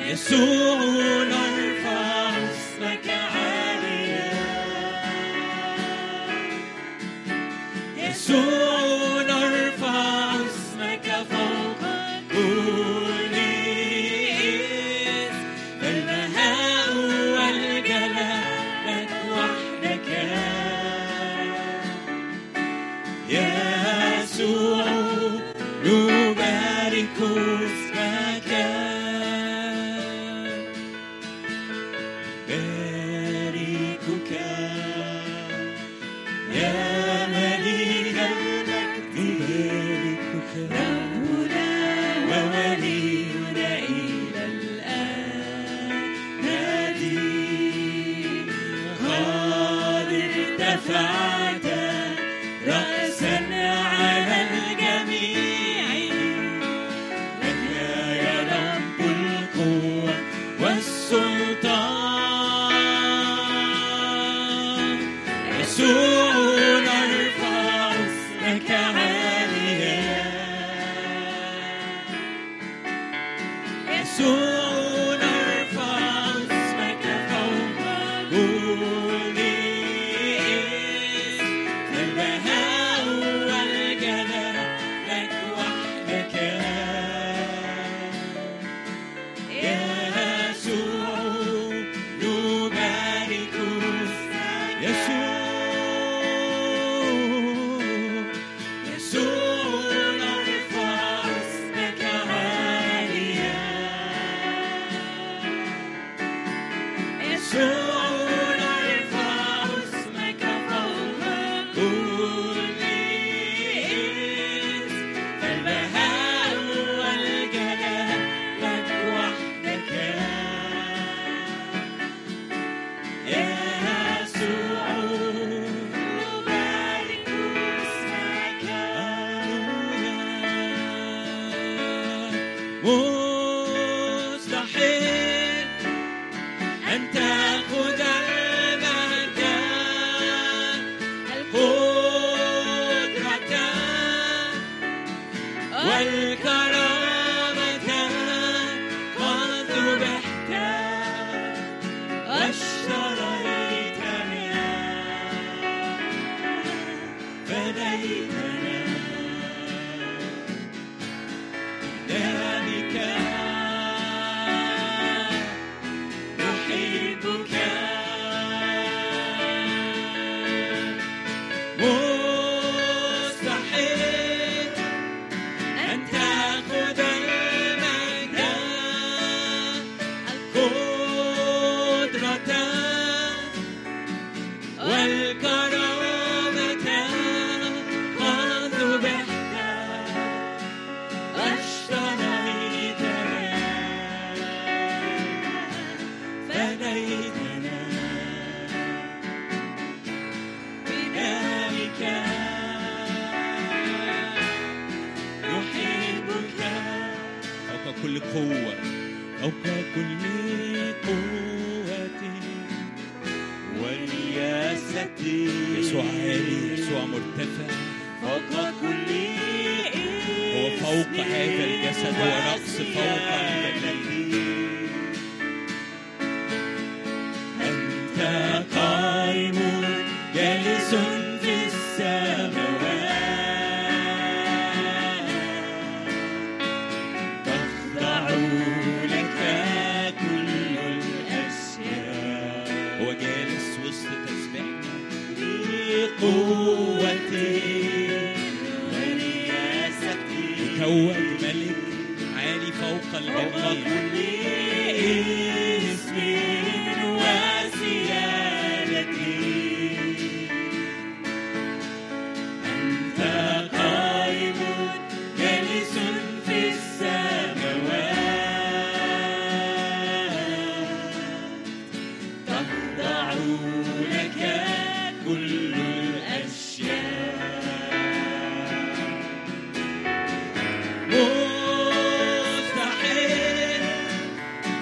يسوع نرفع اسمك عاليا، يسوع نرفع اسمك فوق كل اسم، البهاء والجلال لك وحدك يسوع، نبارك اسمك، باركك يا مليك المجد، باركك ربنا وولينا إلى الآن، نادي قد ارتفعت رأسا على الجميع، لك يا رب القوة والسلطان، يسوع نرفع اسمك عاليا، يسوع نرفع اسمك فوق كل اسم، البهاء والجلال لك وحدك يسوع، نبارك اسمك يسوع نرفع اسمك عاليا، يسوع نرفع اسمك فوق كل اسم، فالبهاء والجلال لك وحدك يسوع، نبارك اسمك. مستحيل أن تأخذ المجد، القدرة والكرامة، قد ذبحت واشتريتنا، فديتنا بدمك، نحبك مستحيل أن تأخذ المجد، القدرة والكرامة، قد ذبحت واشتريتنا، فديتنا بدمك، نحبك فوق كل قوة، فوق كل قوة ورياستي، يسوع عالي، يسوع مرتفع فوق كل اسم، هو فوق هذا الجسد، هو رأس فوق الجليل، أنت قائم جالس في السماوات، تخضع لك كل الأشياء، هو جالس وسط تسبيحنا، قوتي ورياستي، يتوج ملك عالي فوق الجميع، اسم وسيادتي، أنت قائم جالس في السماوات، تخضع لك كل الأشياء، مستحيل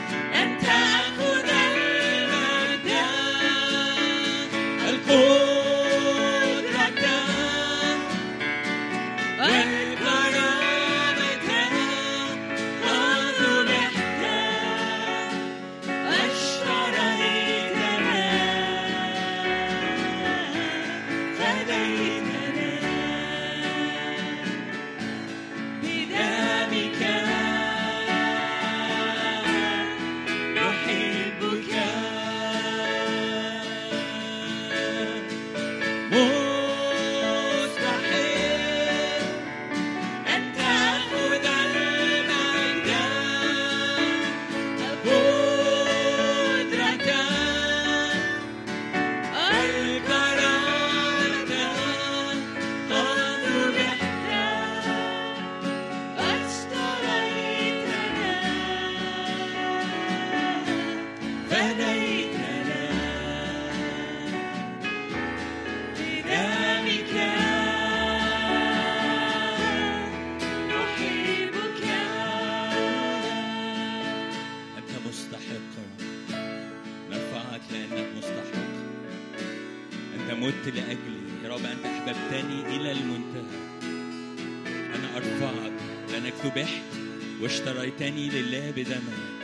مت لأجلي يا رب، أنت أحببتني إلى المنتهى. أنا أرفعك لأنك ذبحت واشتريتني لله بدمك.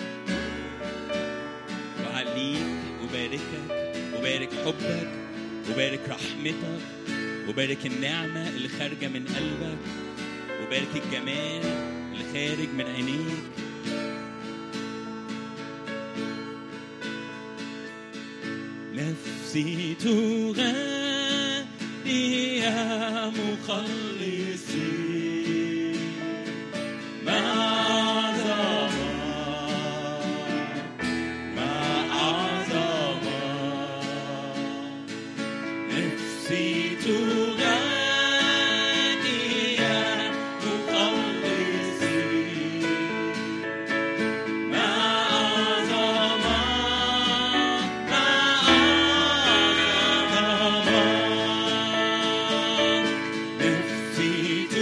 وعليك وباركك وبارك حبك وبارك رحمتك وبارك النعمة اللي خارجة من قلبك وبارك الجمال اللي خارج من عينيك. نفسي تغني يا مخلصي ما أعظم نفسي تغني يا مخلصي ما أعظم نفسي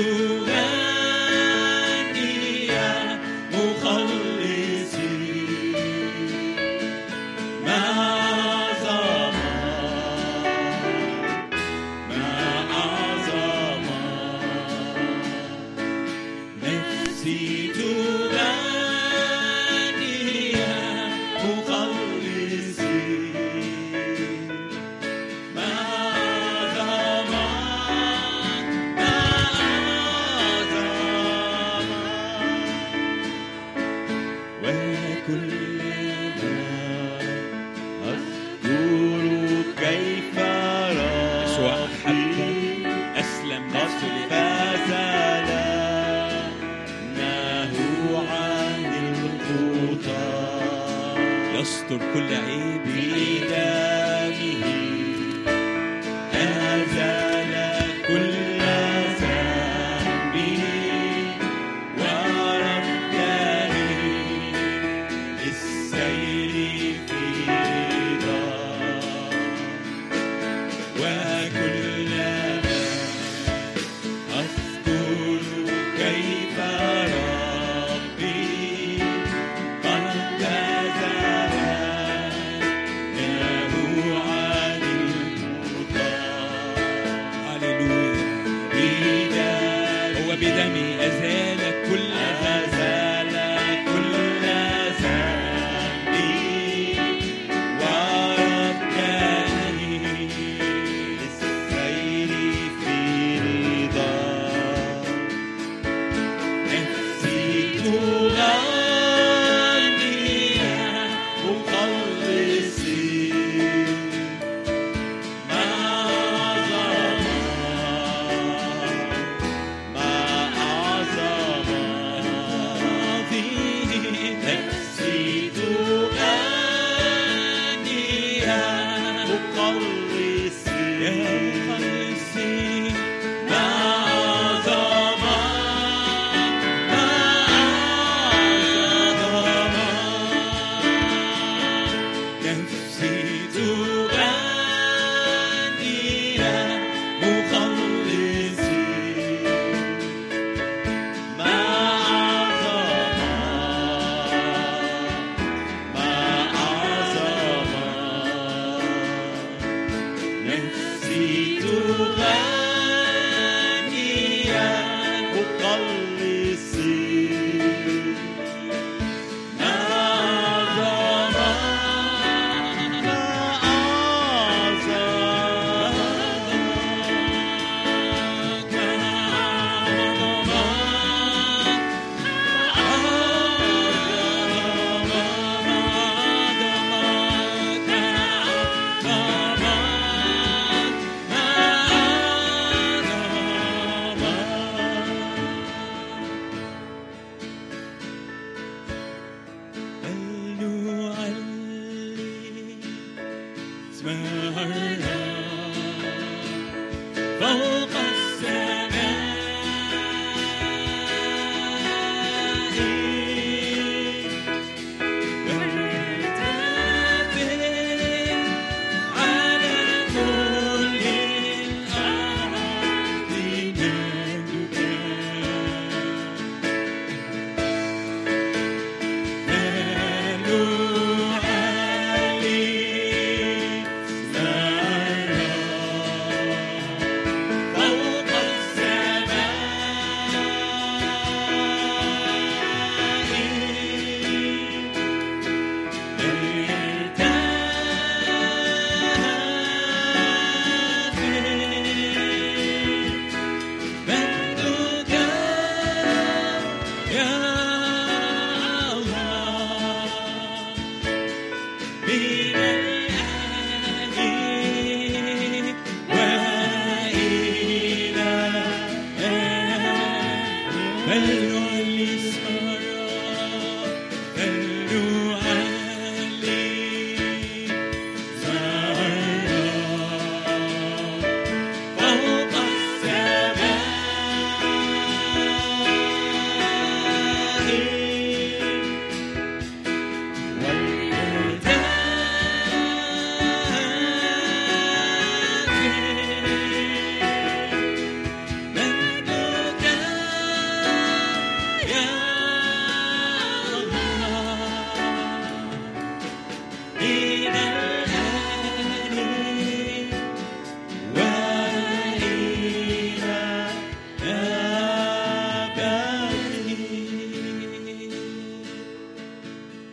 تغني يا مخلصي ما أعظم نفسي تغني يا مخلصي ما أعظم وكلما أذكر كيف يسوع أحبك أسلم نفسه يستر كل عيب بإيديه أزال كل ذنبي ورجاني للسير في رضاه. وكلما أذكر كيف ربي قد له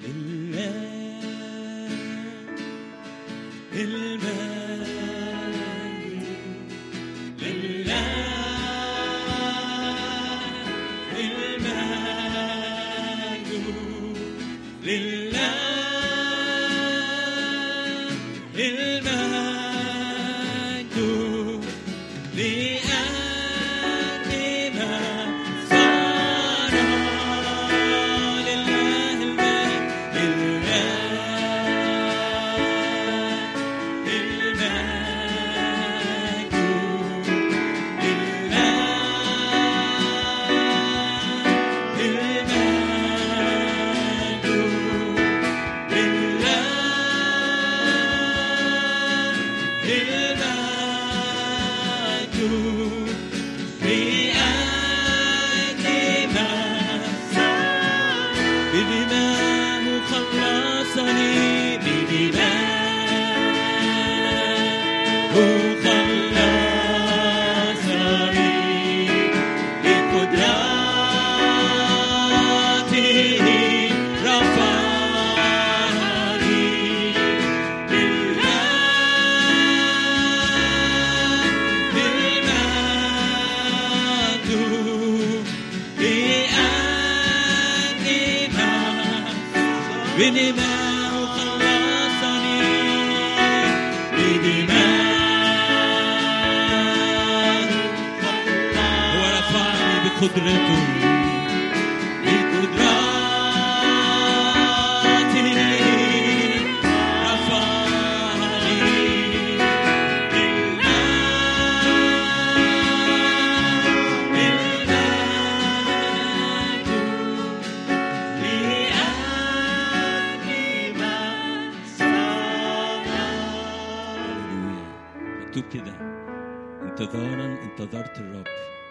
انتظرت الرب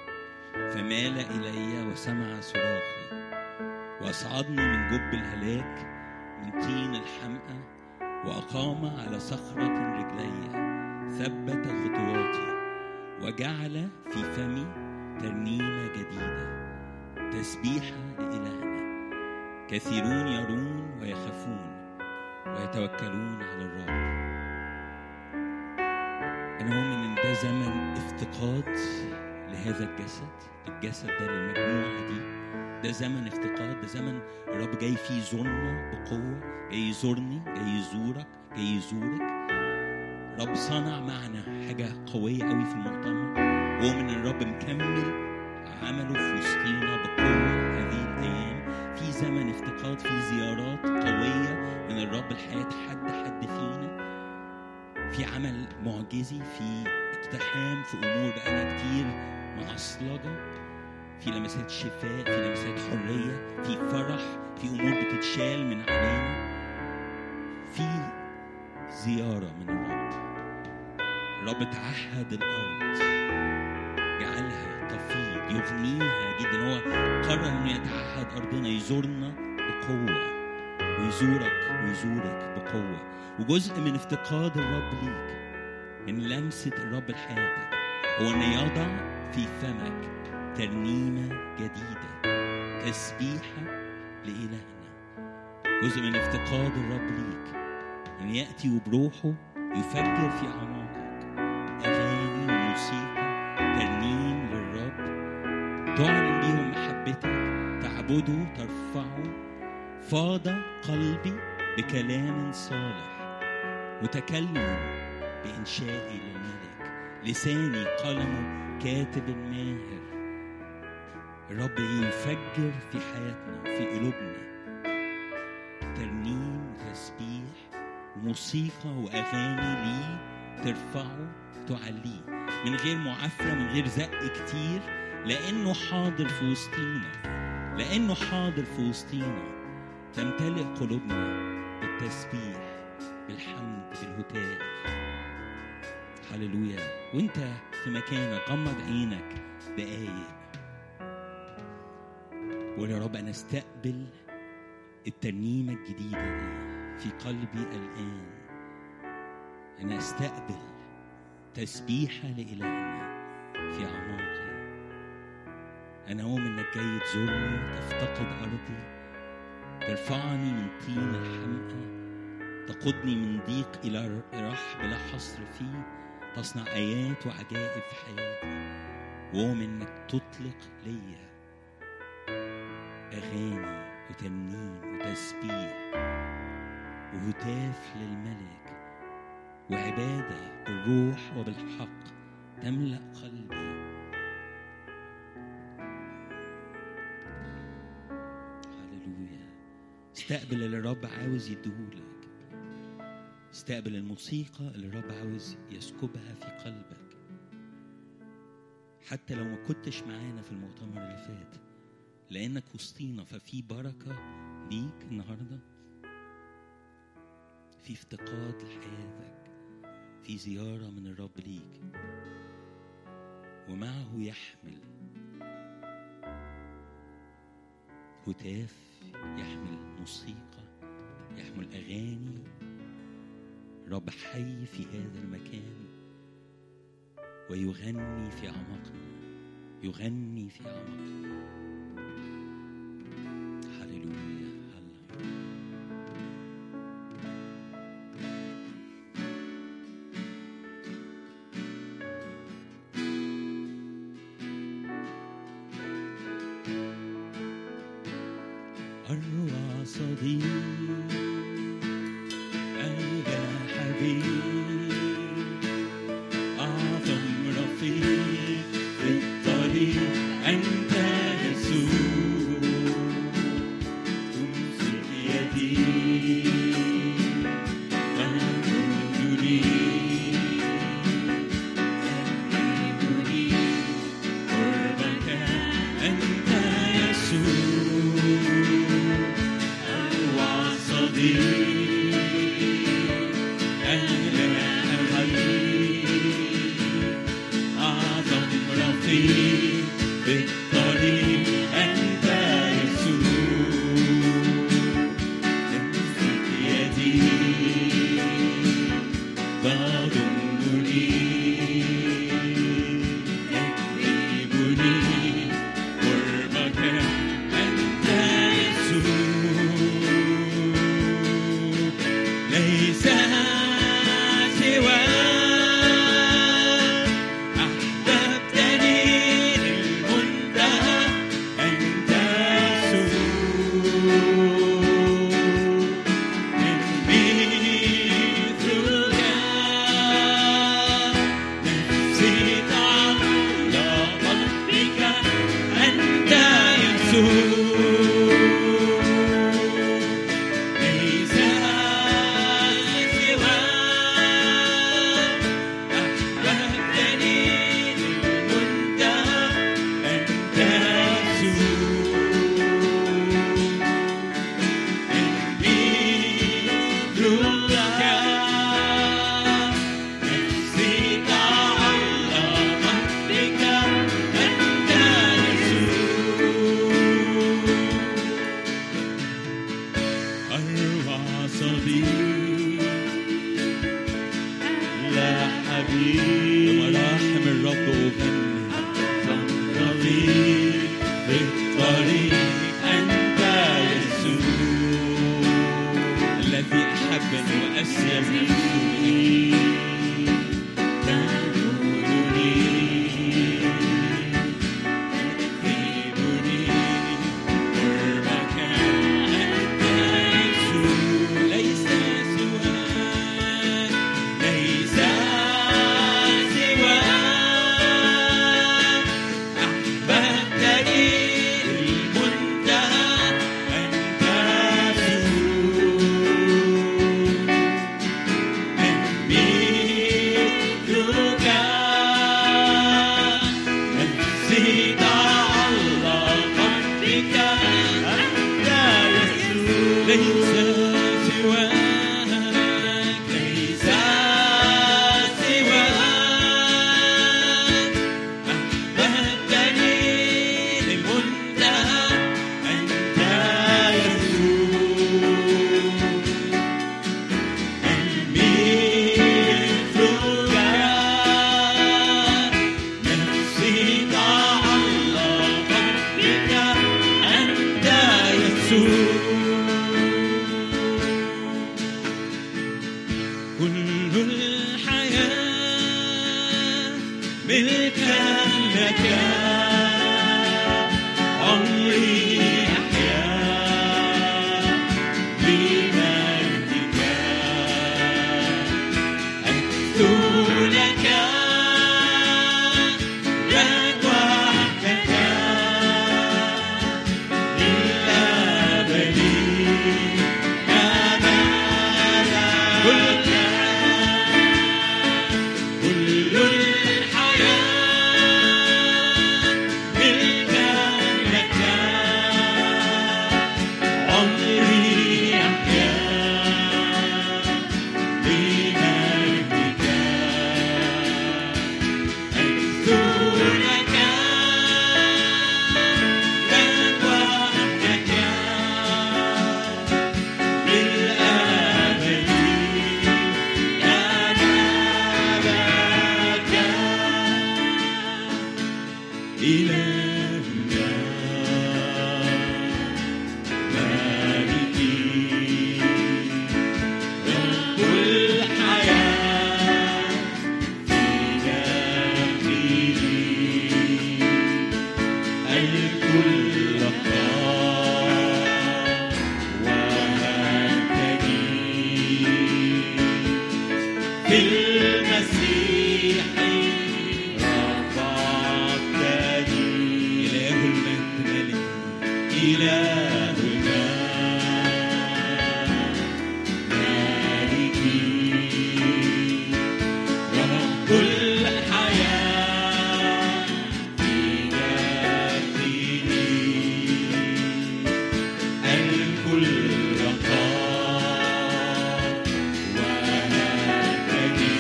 فمال إلي وسمع صراخي وأصعدني من جب الهلاك من طين الحمأة وأقام على صخرة رجلي ثبت خطواتي وجعل في فمي ترنيمة جديدة تسبيحة لإلهنا. كثيرون يرون ويخافون ويتوكلون على الرب. أنا مؤمن إن ده زمن افتقاد لهذا الجسد ده للمجموعة دي. ده زمن افتقاد، ده زمن الرب جاي فيه يزورنا بقوة، جاي يزورني، جاي يزورك، جاي يزورك. رب صنع معنا حاجة قوية قوي في المؤتمر، ومن الرب مكمل عمله في وسطينا بقوة هذه الأيام. في زمن افتقاد، في زيارات قوية من الرب لحياة حد فينا، في عمل معجزي، في اقتحام في أمور بقالها كتير معصلجة، في لمسات شفاء، في لمسات حرية، في فرح، في أمور بتتشال من علينا، في زيارة من الرب. الرب تعهد الأرض، جعلها تفيض، يغنيها جدا. هو قرر أنه يتعهد أرضنا، يزورنا بقوة، ويزورك بقوة. وجزء من افتقاد الرب ليك، من لمسة الرب لحياتك، هو أن يضع في فمك ترنيمة جديدة، تسبيحة لإلهنا. جزء من افتقاد الرب ليك أن يأتي وبروحه يفجر في أعماقك أغاني وموسيقى، ترنيم للرب، تعلن بيهم محبتك، تعبده، ترفعه. فاض قلبي بكلام صالح، متكلم بإنشائي للملك، لساني قلم كاتب ماهر. الرب يفجر في حياتنا وفي قلوبنا ترنيم، تسبيح وموسيقى وأغاني ليه، ترفعه تعليه من غير معافرة، من غير زق كتير، لأنه حاضر في وسطينا. لأنه حاضر في وسطينا تمتلئ قلوبنا بالتسبيح، بالحمد، بالهتاف. هللويا. وانت في مكانك غمض عينك دقايق وقول يا رب أنا استقبل الترنيمة الجديدة دي في قلبي الآن. أنا استقبل تسبيحة لإلهنا في أعماقي. أنا أؤمن إنك جاي تزورني، تفتقد أرضي، ترفعني من طين تقودني من ضيق إلى رحب لا حصر فيه، تصنع آيات وعجائب في حياتي، وأؤمن إنك تطلق ليا أغاني وترنيم وتسبيح وهتاف للملك وعبادة بالروح وبالحق تملأ قلبي. هللويا. استقبل اللي الرب عاوز يديهولك، استقبل الموسيقى اللي الرب عاوز يسكبها في قلبك. حتى لو ما كنتش معانا في المؤتمر اللي فات، لأنك وسطينا ففي بركة ليك النهاردة، في افتقاد لحياتك، في زيارة من الرب ليك، ومعه يحمل هتاف، يحمل موسيقى، يحمل أغاني. رب حي في هذا المكان ويغني في أعماقنا، يغني في أعماقنا. هللويا. أروع صديق ألقى حبيب، أعظم رفيق في الطريق أنت يسوع، تمسك يدي تأخذني تأخذني قربك أنت يسوع، أروع صديق بالطريق أنت يسوع، تمسك يدي تضمني تجذبني قربك أنت يسوع، ليس سواك ملكا لك عمري أحيا بمجدك أكثر لك وحدك للأبد كل الحياة ملكا لك عمري أحيا بمجدك أكثر لك وحدك للأبد إلهنا مالكي رب الحياة في داخلي الكل قام وهبتني في المسيح إلهنا مالكي رب الحياة في داخلي الكل قام وهبتني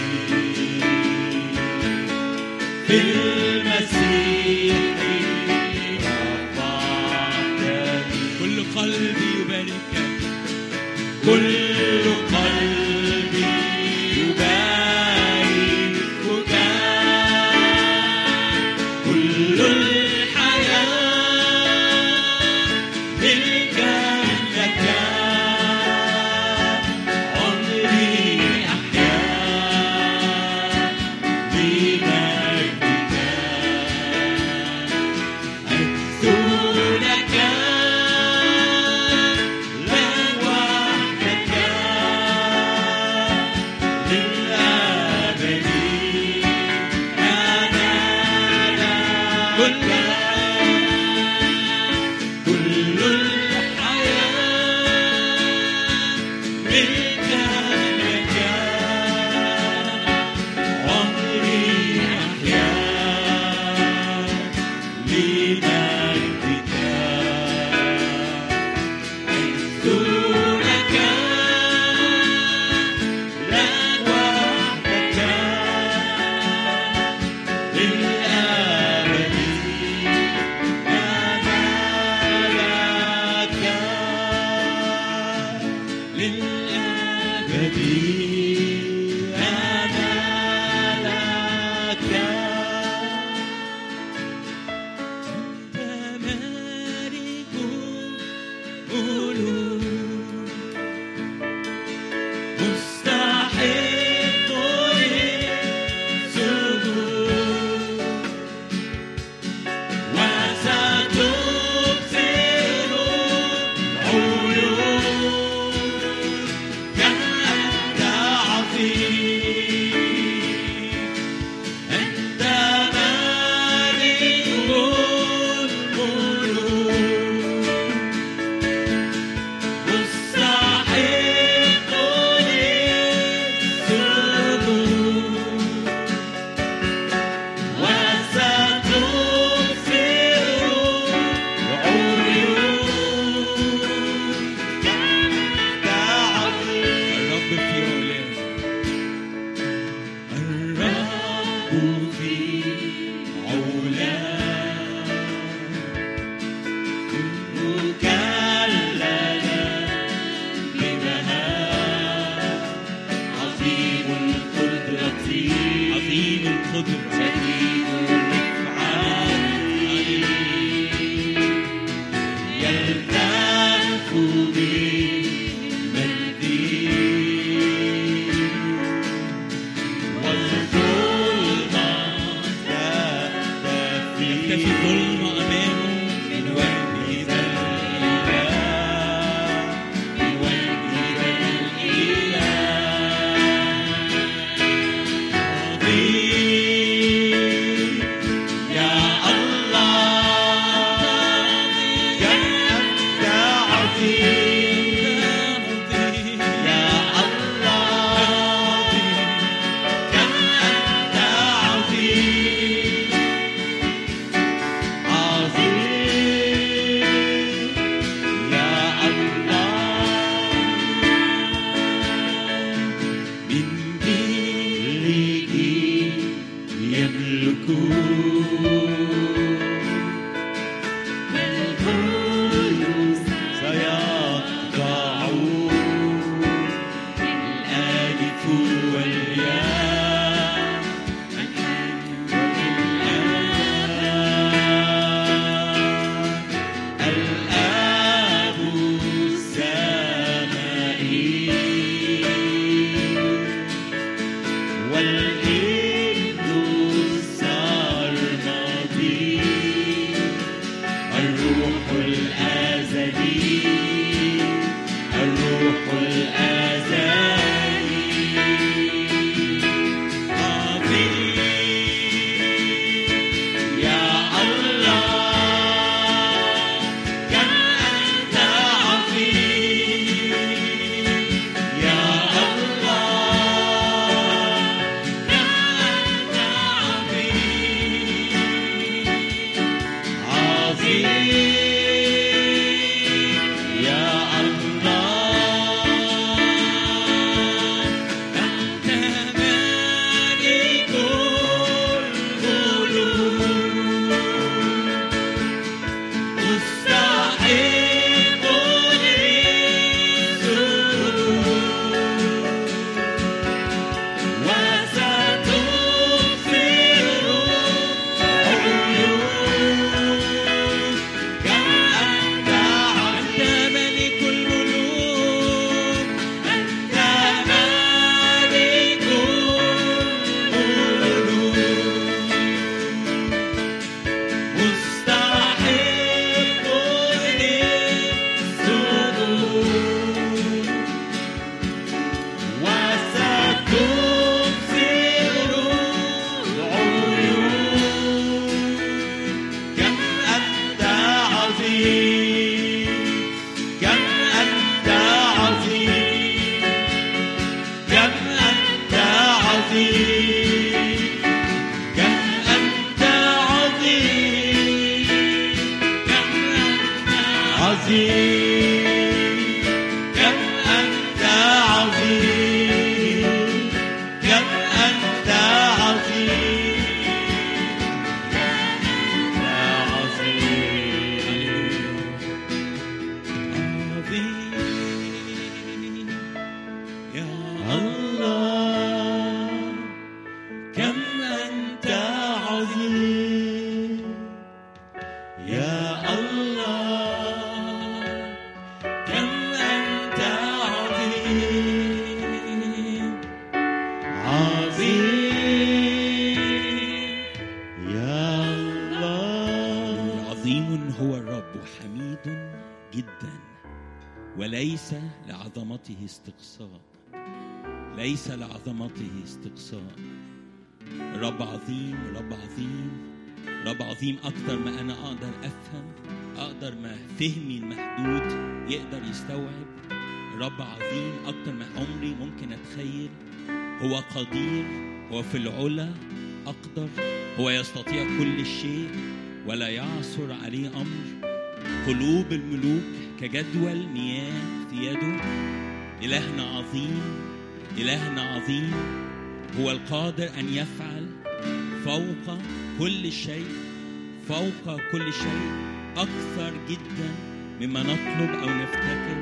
في المسيح قلبي يباركك كل قلبي يباركك كل الحياة ملكا لك عمري أحيا بمجدك أكثر لك حميد جدا وليس لعظمته استقصاء. ليس لعظمته استقصاء. رب عظيم، رب عظيم، رب عظيم أكتر ما أنا أقدر أفهم، أقدر ما فهمي المحدود يقدر يستوعب. رب عظيم أكتر ما عمري ممكن أتخيل. هو قدير، هو في العلا أقدر، هو يستطيع كل شيء ولا يعثر عليه أمر. قلوب الملوك كجدول مياه في يده. إلهنا عظيم، إلهنا عظيم. هو القادر أن يفعل فوق كل شيء، فوق كل شيء، أكثر جدا مما نطلب أو نفتكر.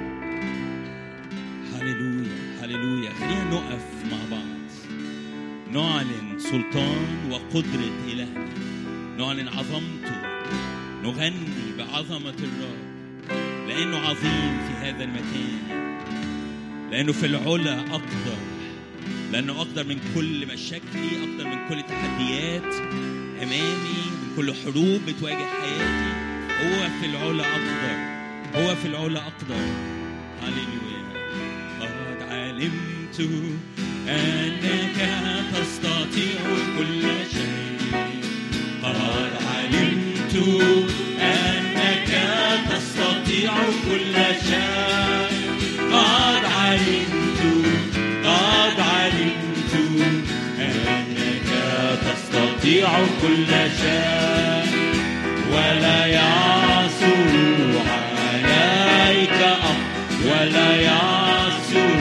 هللويا هللويا. خلينا نقف مع بعض، نعلن سلطان وقدرة إلهنا، نعلن عظمته، نغني بعظمة الرب، لأنه عظيم في هذا المكان، لأنه في العلا أقدر، لأنه أقدر من كل مشاكلي، أقدر من كل تحديات أمامي، من كل حروب بتواجه حياتي. هو في العلا أقدر، هو في العلا أقدر. هللويا. قد علمت أنك تستطيع كل شيء. قد علمت أنك تستطيع كل شيء. قد علمت، قد علمت أنك تستطيع كل شيء ولا يعثر عليك أمر، ولا يعثر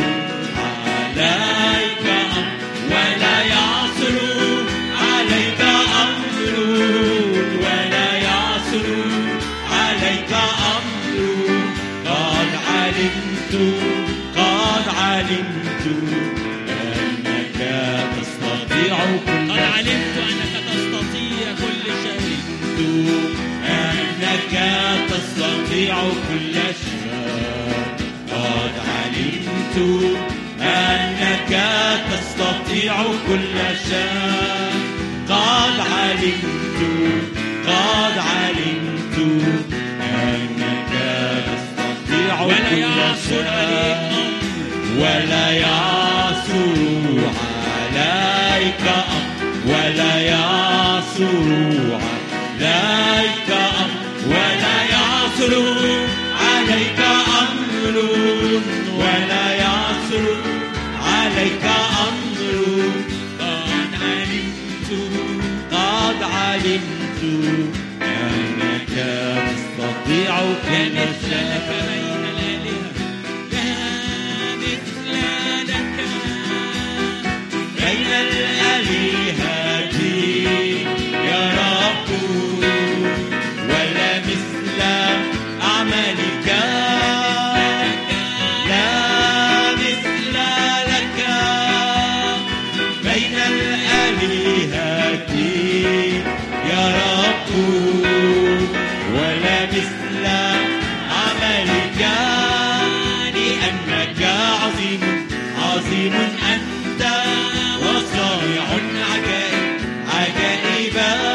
عليك أمر، ولا يعثر عليك أمر، ولا يعثر عليك أمر. قد علمت، قد علمت أنك تستطيع كل شيء. قد علمت أنك تستطيع كل شيء. أنك تستطيع كل شيء. قد علمت أنك تستطيع كل شيء. قد علمت، قد علمت أنك تستطيع كل شيء ولا يعثر عليك أمر، ولا يعثر عليك أمر، ولا يعثر عليك أمر، ولا يعثر عليك أمر. قد علمت، قد علمت أنك تستطيع كل شيء. بين الآلهة يا رب ولا مثل أعمالك، لا مثل لك. بين الآلهة يا رب ولا مثل أعمالك، لأنك عظيم، عظيم أنت وصانع عجائب، عجائب.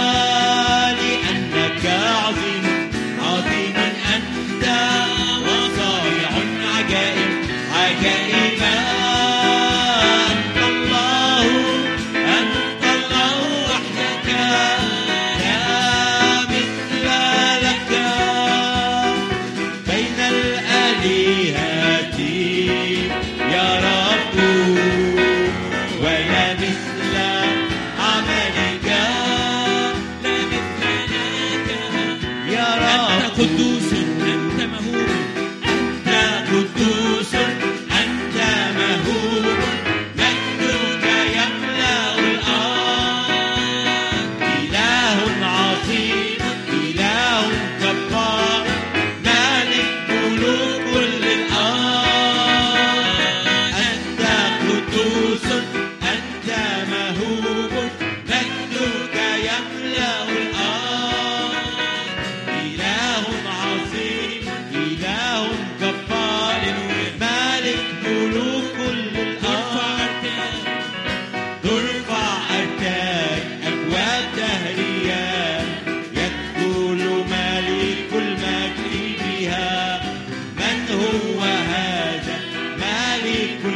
لأنك عظيم، عظيم أنت وصانع عجائب، عجائب. أنت الله، أنت الله وحدك، لا مثل لك. بين الآلهة يا رب ولا مثل عملك، لا مثل لك يا رب. أنت قدوس، أنت مهوب، أنت قدوس، أنت مهوب.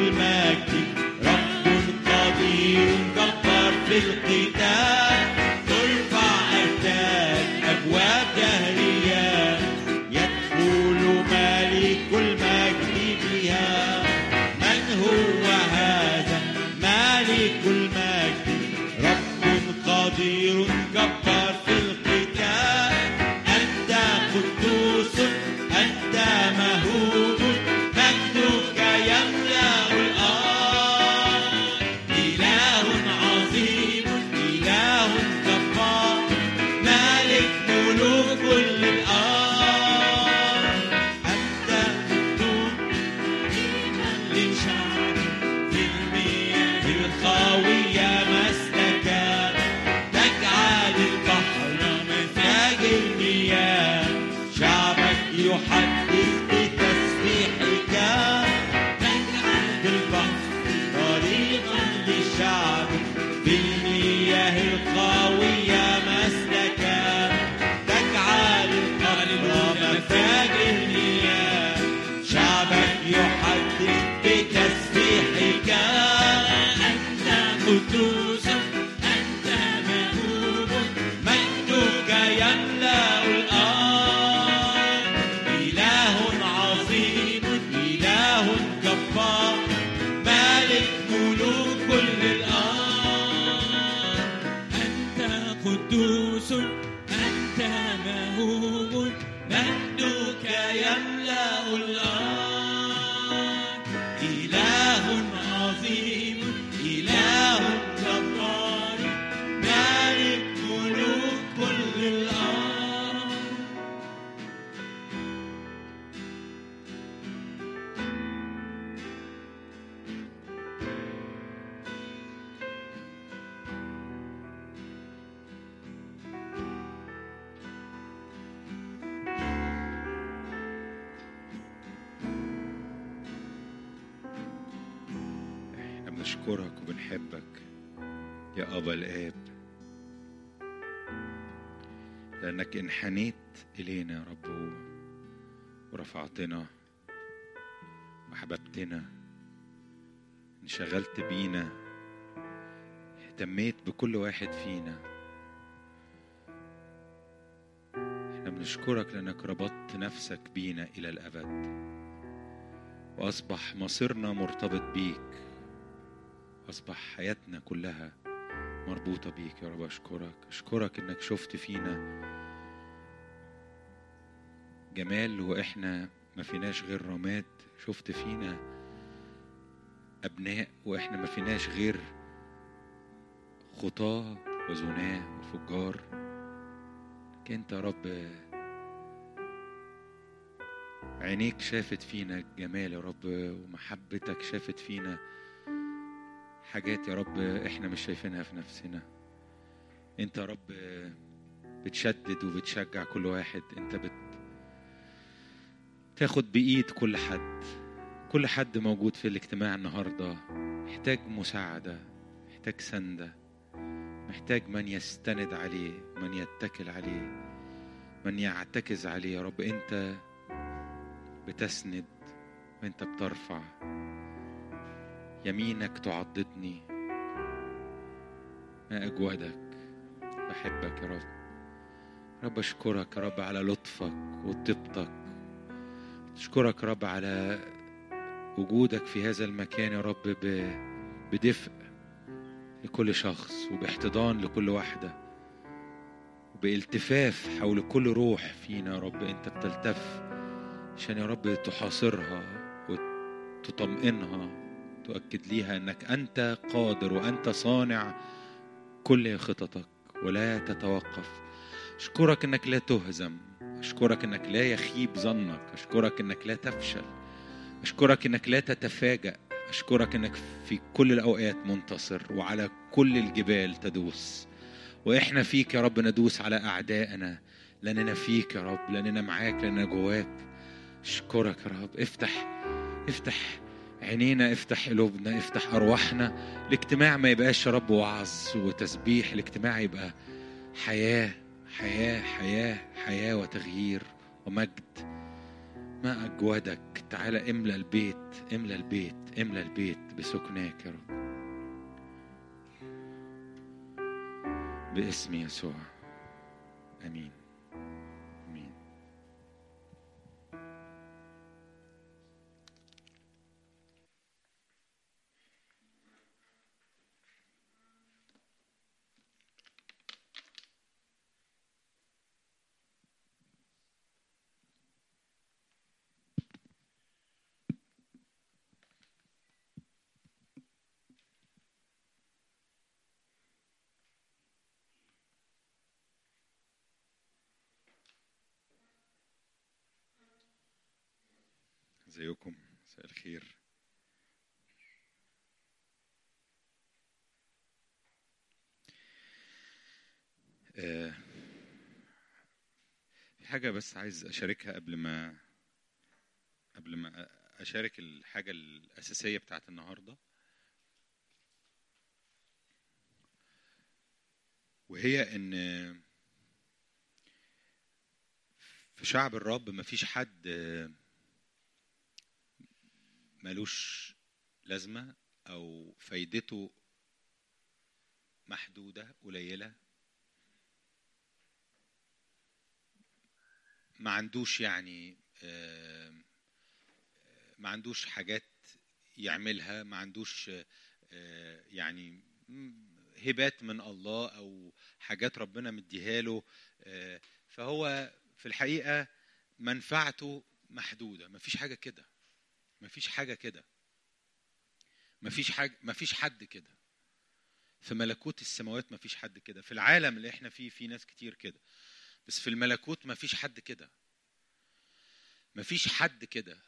المجد رب قدير جبار في القتال ترفع أرتال أبواب دهرية يدخل ملك المجد بها من هو هذا ملك المجد رب قدير جبار في القتال أنت قدوس أنت مهوب مجدك يملأ الأرض إله عظيم إله جبار مالك ملوك كل الأرض أنت قدوس لشعب في المياه الخاوية مسلكا تجعل البحر مفاج المياه شعبك يحدث بتسبيحك تجعل البحر طريقا لشعبك في المياه الخاوية مسلكا تجعل البحر مفاج المياه شعبك يحدث بتسبيحك أنت قدوس أنت مهوب مجدك يملأ الأرض إله عظيم إله جبار مالك ملوك كل الأرض أنت قدوس أنت مهوب مجدك يملأ الأرض إله عظيم إله جبار مالك ملوك كل الأرض احنا بنشكرك وبنحبك يا أبا الآب لأنك انحنيت إلينا يا رب ورفعتنا وحببتنا انشغلت بينا اهتميت بكل واحد فينا. احنا بنشكرك لأنك ربطت نفسك بينا إلى الأبد وأصبح مصيرنا مرتبط بيك أصبح حياتنا كلها مربوطة بيك يا رب. أشكرك إنك شفت فينا جمال وإحنا ما فيناش غير رماد. شفت فينا أبناء وإحنا ما فيناش غير خطاة وزناة وفجار. أنت يا رب عينيك شافت فينا الجمال يا رب ومحبتك شافت فينا حاجات يا رب احنا مش شايفينها في نفسنا. انت يا رب بتشدد وبتشجع كل واحد. انت تاخد بإيد كل حد موجود في الاجتماع النهاردة محتاج مساعدة محتاج سندة محتاج من يستند عليه من يتكل عليه من يعتكز عليه يا رب. انت بتسند وانت بترفع يمينك تعضدني ما أجودك. بحبك يا رب. أشكرك يا رب على لطفك وطيبتك. أشكرك يا رب على وجودك في هذا المكان يا رب بدفء لكل شخص وباحتضان لكل واحدة وبالتفاف حول كل روح فينا يا رب. أنت بتلتف عشان يا رب تحاصرها وتطمئنها تؤكد ليها أنك أنت قادر وأنت صانع كل خططك ولا تتوقف. أشكرك أنك لا تهزم. أشكرك أنك لا يخيب ظنك. أشكرك أنك لا تفشل. أشكرك أنك لا تتفاجأ. أشكرك أنك في كل الأوقات منتصر وعلى كل الجبال تدوس. وإحنا فيك يا رب ندوس على أعدائنا لأننا فيك يا رب لأننا معاك لأننا جواك. أشكرك يا رب. افتح عينينا افتح قلوبنا افتح أرواحنا. الاجتماع ما يبقاش يا رب وعظ وتسبيح. الاجتماع يبقى حياة وتغيير ومجد ما أجودك. تعالى املأ البيت، املأ البيت، املأ البيت بسكناك يا رب، باسم يسوع. آمين آمين. ازيكم؟ مساء الخير. في حاجة بس عايز أشاركها قبل ما أشارك الحاجة الأساسية بتاعت النهاردة، وهي إن في شعب الرب مفيش حد ملوش لازمة أو فايدته محدودة قليلة. ما عندوش يعني ما عندوش حاجات يعملها، ما عندوش يعني هبات من الله أو حاجات ربنا مديها له، فهو في الحقيقة منفعته محدودة. مفيش حاجة كده، مفيش حاجة كده، مفيش حد كده في ملكوت السماوات. مفيش حد كده في العالم اللي احنا فيه، في ناس كتير كده، بس في الملكوت مفيش حد كده، مفيش حد كده.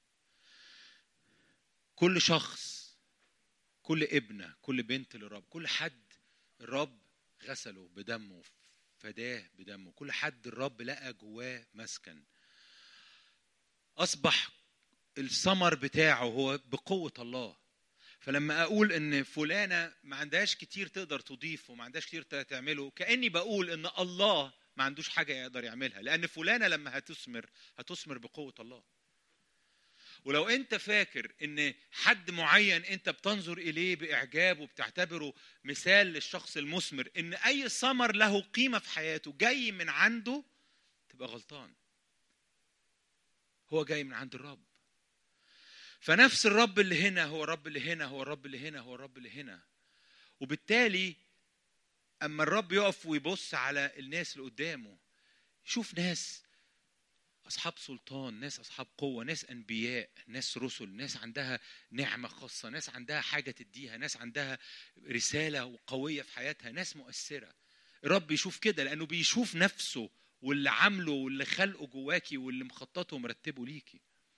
كل شخص، كل ابنة، كل بنت للرب، كل حد الرب غسله بدمه، فداه بدمه، كل حد الرب لقى جواه مسكن، أصبح الثمر بتاعه هو بقوة الله. فلما أقول إن فلانة ما عندهاش كتير تقدر تضيف وما عندهاش كتير تعمله، كأني بقول إن الله ما عندوش حاجة يقدر يعملها، لأن فلانة لما هتثمر بقوة الله. ولو أنت فاكر إن حد معين أنت بتنظر إليه بإعجاب وبتعتبره مثال للشخص المثمر، إن أي ثمر له قيمة في حياته جاي من عنده، تبقى غلطان. هو جاي من عند الرب. فنفس الرب اللي هنا هو الرب اللي هنا، هو الرب اللي هنا، هو الرب اللي هنا. وبالتالي أما الرب يقف ويبص على الناس اللي قدامه، يشوف ناس أصحاب سلطان، ناس أصحاب قوة، ناس أنبياء، ناس رسل، ناس عندها نعمة خاصة، ناس عندها حاجة تديها، ناس عندها رسالة قوية في حياتها، ناس مؤثرة. الرب يشوف كده لأنه بيشوف نفسه واللي عامله واللي خلقه جواكي واللي مخططه ومرتبه ليكي.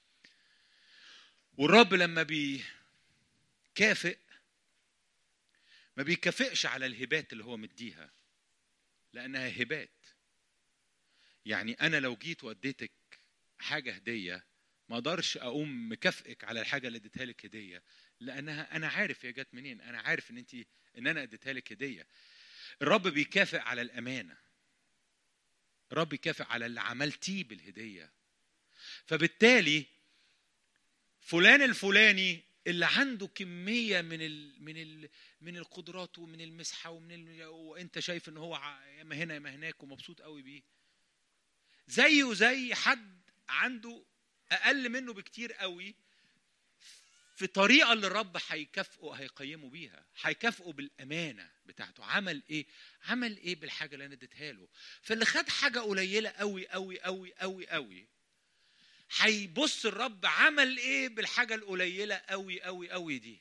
والرب لما بيكافئ ما بيكافئش على الهبات اللي هو مديها، لأنها هبات. يعني أنا لو جيت واديتك حاجة هدية، ما اقدرش أقوم مكافئك على الحاجة اللي اديتها لك هدية، لأنها أنا عارف هي جت منين، أنا عارف إن أنا اديتها لك هدية. الرب بيكافئ على الأمانة، الرب بيكافئ على اللي عملتيه بالهدية. فبالتالي فلان الفلاني اللي عنده كمية من القدرات ومن المسحة وانت شايف ان هو ياما هنا ياما هناك ومبسوط قوي بيه، زيه زي حد عنده اقل منه بكتير قوي في طريقة اللي الرب هيكافئه، هيقيمه بيها، هيكافئه بالامانة بتاعته. عمل ايه بالحاجة اللي انا اديتها له. فاللي خد حاجة قليلة قوي قوي قوي قوي قوي، هيبص الرب عمل ايه بالحاجة القليلة قوي قوي قوي دي،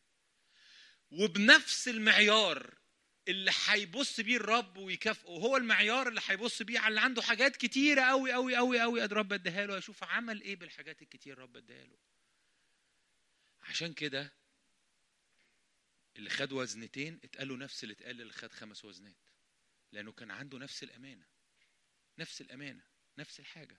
وبنفس المعيار اللي هيبص بيه الرب ويكافئه هو المعيار اللي هيبص بيه على اللي عنده حاجات كتيرة قوي قوي قوي قوي الرب اداها له، يشوف عمل ايه بالحاجات الكتير الرب اداها له. عشان كده اللي خد وزنتين اتقال له نفس اللي اتقال اللي خد 5 وزنات، لانه كان عنده نفس الامانة، نفس الامانة، نفس الحاجة.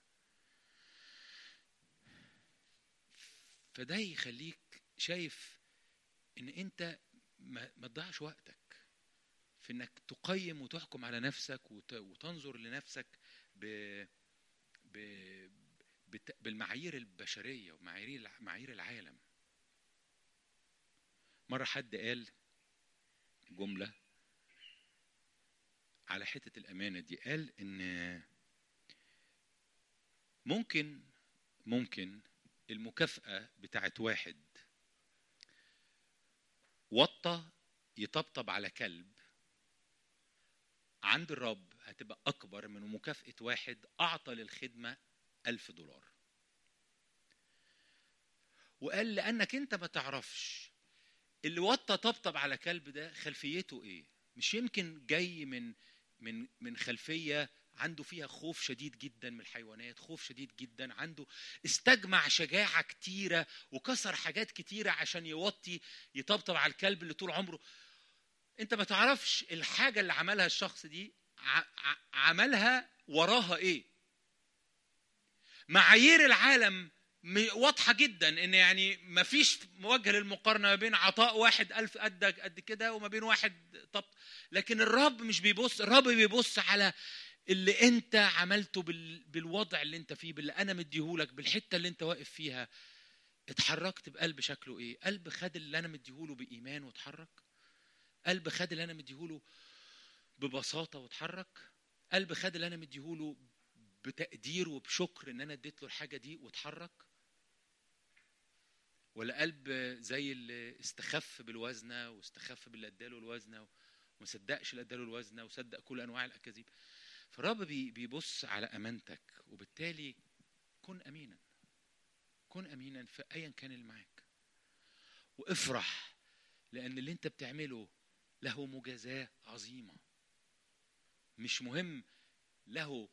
فده يخليك شايف ان انت ما تضيعش وقتك في انك تقيم وتحكم على نفسك وتنظر لنفسك بالمعايير البشريه ومعايير العالم. مره حد قال جمله على حته الامانه دي، قال ان ممكن المكافاه بتاعت واحد وطى يطبطب على كلب عند الرب هتبقى أكبر من مكافأة واحد أعطى للخدمة $1000. وقال لأنك أنت ما تعرفش اللي وطى طبطب على كلب ده خلفيته إيه. مش يمكن جاي من خلفية عنده فيها خوف شديد جدا من الحيوانات، خوف شديد جدا، عنده استجمع شجاعة كتيرة وكسر حاجات كتيرة عشان يوطي يطبطب على الكلب اللي طول عمره. انت ما تعرفش الحاجة اللي عملها الشخص دي عملها وراها ايه. معايير العالم واضحة جدا ان يعني ما فيش موجه للمقارنة ما بين عطاء واحد 1000 قد كده وما بين واحد لكن الرب مش بيبص. الرب بيبص على اللي انت عملته بالوضع اللي انت فيه، باللي انا مديهولك، بالحتة اللي انت واقف فيها. اتحركت بقلب شكله ايه؟ قلب خد اللي انا مديهوله بإيمان واتحرك؟ قلب خد اللي انا مديهوله ببساطة واتحرك؟ قلب خد اللي انا مديهوله بتقدير وبشكر ان انا اديت له الحاجة دي واتحرك؟ ولا قلب زي اللي استخف بالوزنة واستخف باللي اداله الوزنة وما صدقش اللي اداله الوزنة وصدق كل انواع الاكاذيب؟ فالرب بيبص على امانتك، وبالتالي كن امينا في ايا كان اللي معاك، وافرح لان اللي انت بتعمله له مجازاة عظيمة. مش مهم له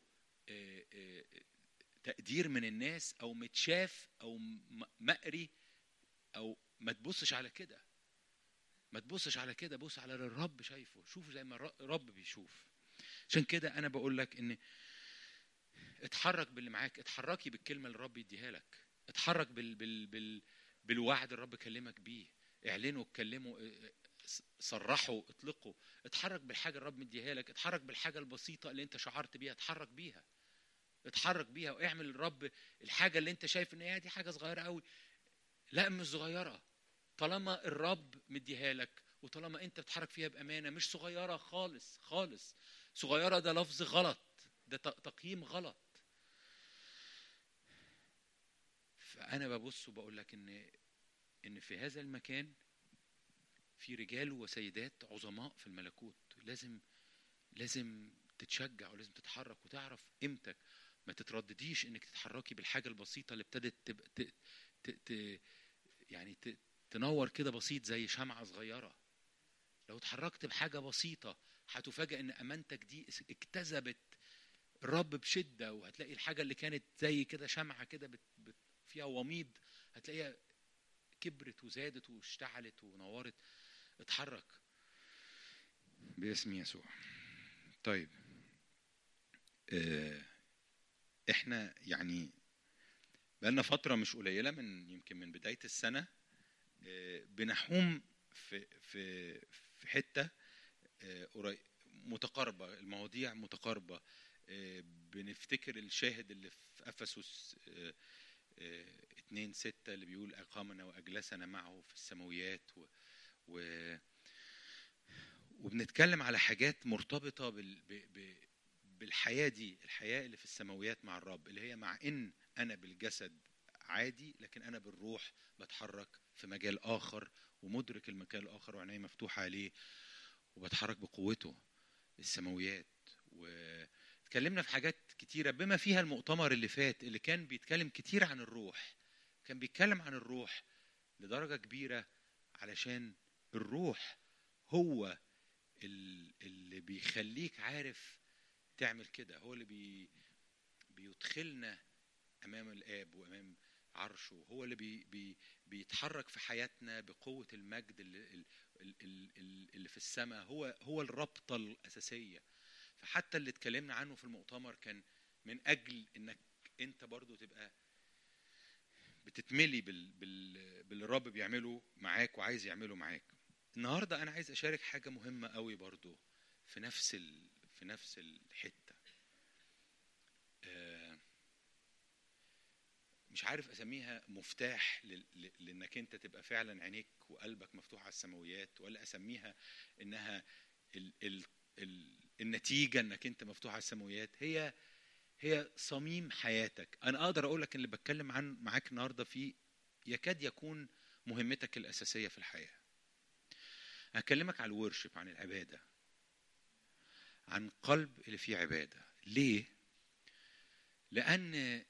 تقدير من الناس او متشاف او مقري، او ما تبصش على كده، بص على اللي الرب شايفه. شوف زي ما الرب بيشوف. عشان كده انا بقول لك ان اتحرك باللي معاك، اتحركي بالكلمة اللي الرب يديها لك، اتحرك بالوعد الرب كلمك بيه، اعلنوا، اتكلموا، صرحوا، اطلقوا. اتحرك بالحاجة الرب مديها لك، اتحرك بالحاجة البسيطة اللي انت شعرت بيها، اتحرك بيها واعمل الرب الحاجة اللي انت شايف ان هي دي حاجة صغيرة قوي. لا، مش صغيرة طالما الرب مديها لك، وطالما انت بتحرك فيها بأمانة. مش صغيرة خالص. صغيرة ده لفظ غلط، ده تقييم غلط. فأنا ببص وبقول لك إن في هذا المكان في رجال وسيدات عظماء في الملكوت. لازم تتشجع ولازم تتحرك وتعرف قيمتك. ما تتردديش إنك تتحركي بالحاجة البسيطة اللي ابتدت يعني تنور كده بسيط زي شمعة صغيرة. لو اتحركت بحاجة بسيطة هتفاجأ إن أمانتك دي اكتسبت الرب بشدة، وهتلاقي الحاجة اللي كانت زي كده شمعة كده فيها وميض هتلاقيها كبرت وزادت واشتعلت ونورت. اتحرك باسم يسوع. طيب احنا يعني بقالنا فترة مش قليلة يمكن من بداية السنة بنحوم في حتة متقاربة، المواضيع متقاربة. بنفتكر الشاهد اللي في أفسس 2:6 اللي بيقول أقامنا وأجلسنا معه في السماويات، وبنتكلم على حاجات مرتبطة بالحياة دي، الحياة اللي في السماويات مع الرب، اللي هي مع إن أنا بالجسد عادي لكن أنا بالروح بتحرك في مجال آخر ومدرك المكان الآخر وعيني مفتوحة عليه وبتحرك بقوته السماويات. وتكلمنا في حاجات كتيرة بما فيها المؤتمر اللي فات اللي كان بيتكلم كتير عن الروح. كان بيتكلم عن الروح لدرجة كبيرة علشان الروح هو اللي بيخليك عارف تعمل كده، هو اللي بيدخلنا أمام الآب وأمام عرشه، هو اللي بيتحرك في حياتنا بقوة المجد اللي في السماء. هو الرابطة الأساسية. فحتى اللي اتكلمنا عنه في المؤتمر كان من أجل إنك أنت برضو تبقى بتتملي باللي الرب بيعمله معاك وعايز يعمله معاك. النهاردة أنا عايز أشارك حاجة مهمة قوي برضو في نفس الحتة. مش عارف اسميها مفتاح لانك انت تبقى فعلا عينيك وقلبك مفتوح على السماويات، ولا اسميها انها النتيجه انك انت مفتوح على السماويات. هي صميم حياتك. انا اقدر اقول لك اللي بتكلم معاك النهارده فيه يكاد يكون مهمتك الاساسيه في الحياه. هكلمك على الورشب، عن العباده، عن قلب اللي فيه عباده. ليه؟ لان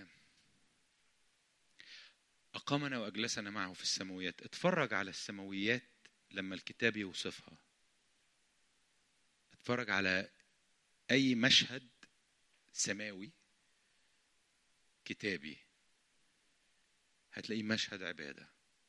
أقامنا وأجلسنا معه في السماويات. اتفرج على السماويات لما الكتاب يوصفها، اتفرج على أي مشهد سماوي كتابي هتلاقيه مشهد عبادة.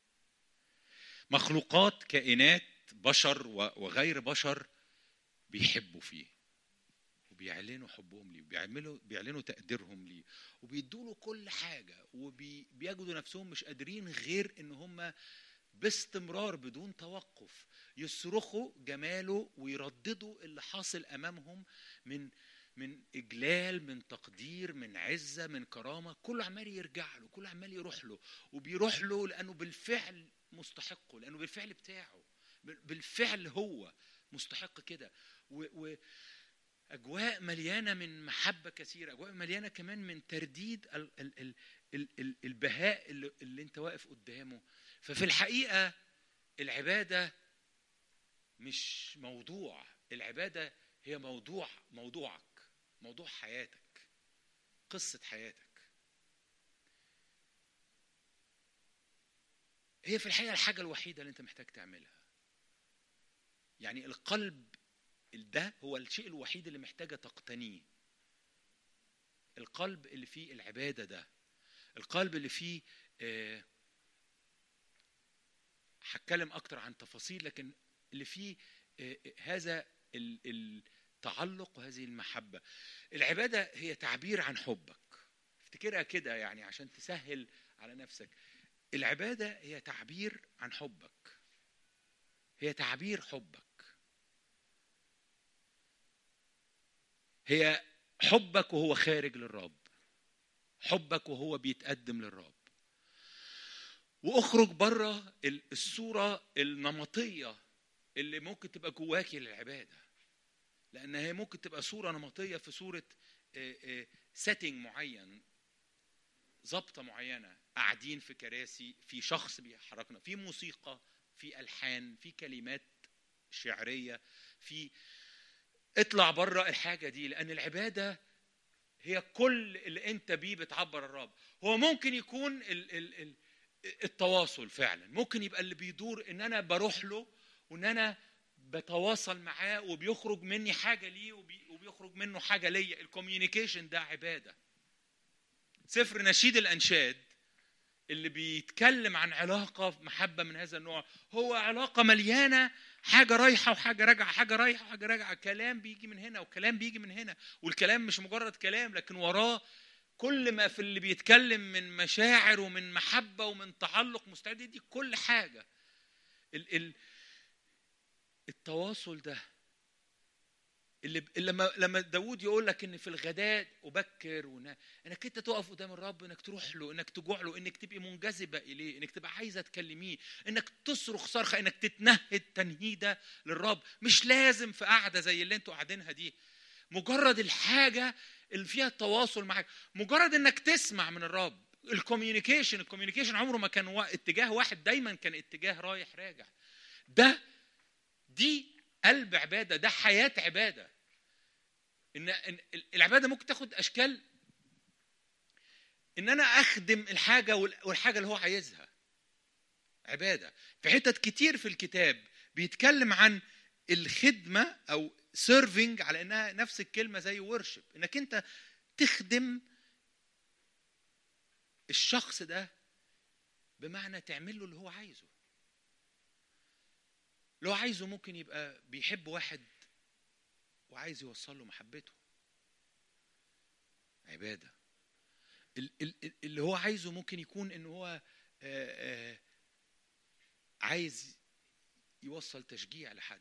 مخلوقات، كائنات، بشر وغير بشر بيحبوا فيه وبيعلنوا حبهم ليه، بيعلنوا تقديرهم ليه، وبيدوا له كل حاجة، وبيجدوا نفسهم مش قادرين غير ان هم باستمرار بدون توقف يصرخوا جماله ويرددوا اللي حاصل امامهم من اجلال، من تقدير، من عزة، من كرامة. كله عمال يرجع له، كله عمال يروح له، وبيروح له لانه بالفعل مستحقه، لانه بالفعل بتاعه، بالفعل هو مستحق كده. أجواء مليانة من محبة كثيرة، أجواء مليانة كمان من ترديد البهاء اللي انت واقف قدامه. ففي الحقيقة العبادة مش موضوع، العبادة هي موضوعك، موضوع حياتك، قصة حياتك. هي في الحقيقة الحاجة الوحيدة اللي انت محتاج تعملها. يعني القلب ده هو الشيء الوحيد اللي محتاجة تقتنيه. القلب اللي فيه العبادة ده، القلب اللي فيه هتكلم أكتر عن تفاصيل، لكن اللي فيه هذا التعلق وهذه المحبة. العبادة هي تعبير عن حبك. افتكرها كده يعني عشان تسهل على نفسك. العبادة هي تعبير عن حبك، هي تعبير حبك، هي حبك وهو خارج للرب، حبك وهو بيتقدم للرب. واخرج بره الصورة النمطية اللي ممكن تبقى جواكي للعبادة، لأن هي ممكن تبقى صورة نمطية في صورة سيتنج معين، ضبطة معينة، قاعدين في كراسي، في شخص بيحركنا، في موسيقى، في ألحان، في كلمات شعرية، في اطلع بره الحاجة دي. لأن العبادة هي كل اللي انت بيه بتعبر الرب. هو ممكن يكون التواصل فعلا، ممكن يبقى اللي بيدور ان انا بروح له وان انا بتواصل معاه وبيخرج مني حاجة ليه وبيخرج منه حاجة ليا. الكوميونيكيشن ده عبادة. سفر نشيد الأنشاد اللي بيتكلم عن علاقة محبة من هذا النوع هو علاقة مليانة حاجة رايحة وحاجة راجعة، حاجة رايحة وحاجة راجعة، كلام بيجي من هنا وكلام بيجي من هنا، والكلام مش مجرد كلام لكن وراه كل ما في اللي بيتكلم من مشاعر ومن محبة ومن تعلق مستعد يدي كل حاجة. التواصل ده اللي لما داود يقول لك ان في الغداء أبكر، انك انت تقف قدام الرب، انك تروح له، انك تجوع له، انك تبقي منجذبة اليه، انك تبقى عايزة تكلميه، انك تصرخ صرخة، انك تتنهد تنهيدة للرب. مش لازم في قعدة زي اللي انتوا قاعدينها دي، مجرد الحاجة اللي فيها التواصل معك، مجرد انك تسمع من الرب. الكوميونيكيشن عمره ما كان اتجاه واحد، دايما كان اتجاه رايح راجع. دي قلب عبادة، ده حياة عبادة. إن العبادة ممكن تاخد أشكال إن أنا أخدم الحاجة والحاجة اللي هو عايزها. عبادة في حتت كتير في الكتاب بيتكلم عن الخدمة أو serving على إنها نفس الكلمة زي worship، إنك أنت تخدم الشخص ده بمعنى تعمل له اللي هو عايزه. لو عايزه ممكن يبقى بيحب واحد وعايز يوصل له محبته، عبادة. اللي هو عايزه ممكن يكون إنه هو عايز يوصل تشجيع لحد.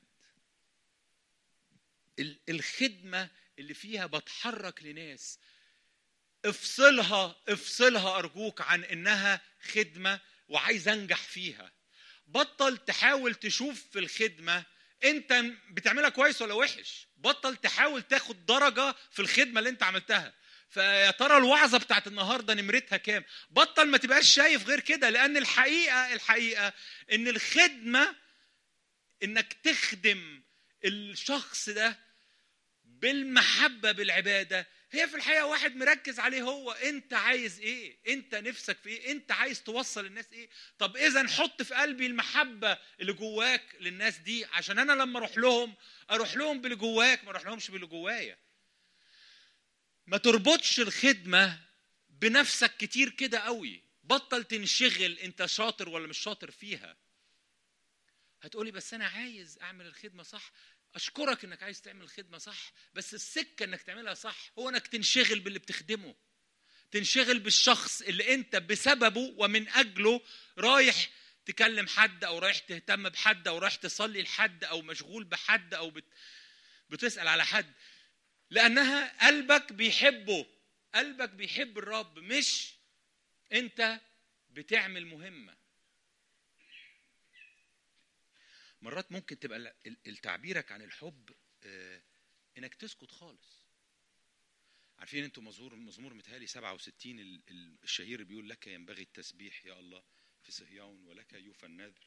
الخدمة اللي فيها بتحرك لناس افصلها أرجوك عن إنها خدمة وعايز أنجح فيها. بطل تحاول تشوف في الخدمة أنت بتعملها كويس ولا وحش. بطل تحاول تاخد درجة في الخدمة اللي أنت عملتها، فيا ترى الوعظة بتاعت النهاردة نمرتها كام. بطل ما تبقاش شايف غير كده، لأن الحقيقة إن الخدمة إنك تخدم الشخص ده بالمحبة بالعبادة، هي في الحقيقة واحد مركز عليه هو انت عايز ايه، انت نفسك في ايه، انت عايز توصل للناس ايه. طب اذا حط في قلبي المحبة اللي جواك للناس دي، عشان انا لما اروح لهم باللي جواك، ما اروح لهمش باللي جوايا. ما تربطش الخدمة بنفسك كتير كده قوي. بطل تنشغل انت شاطر ولا مش شاطر فيها. هتقولي بس انا عايز اعمل الخدمة صح. أشكرك إنك عايز تعمل خدمة صح، بس السكة إنك تعملها صح هو إنك تنشغل باللي بتخدمه، تنشغل بالشخص اللي أنت بسببه ومن أجله رايح تكلم حد، أو رايح تهتم بحد، أو رايح تصلي لحد، أو مشغول بحد، أو بتسأل على حد، لأنها قلبك بيحبه، قلبك بيحب الرب، مش أنت بتعمل مهمة. مرات ممكن تبقى التعبيرك عن الحب انك تسكت خالص. عارفين انتوا مزمور متهيألي 67 الشهير بيقول لك ينبغي التسبيح يا الله في صهيون ولك يوفى النذر.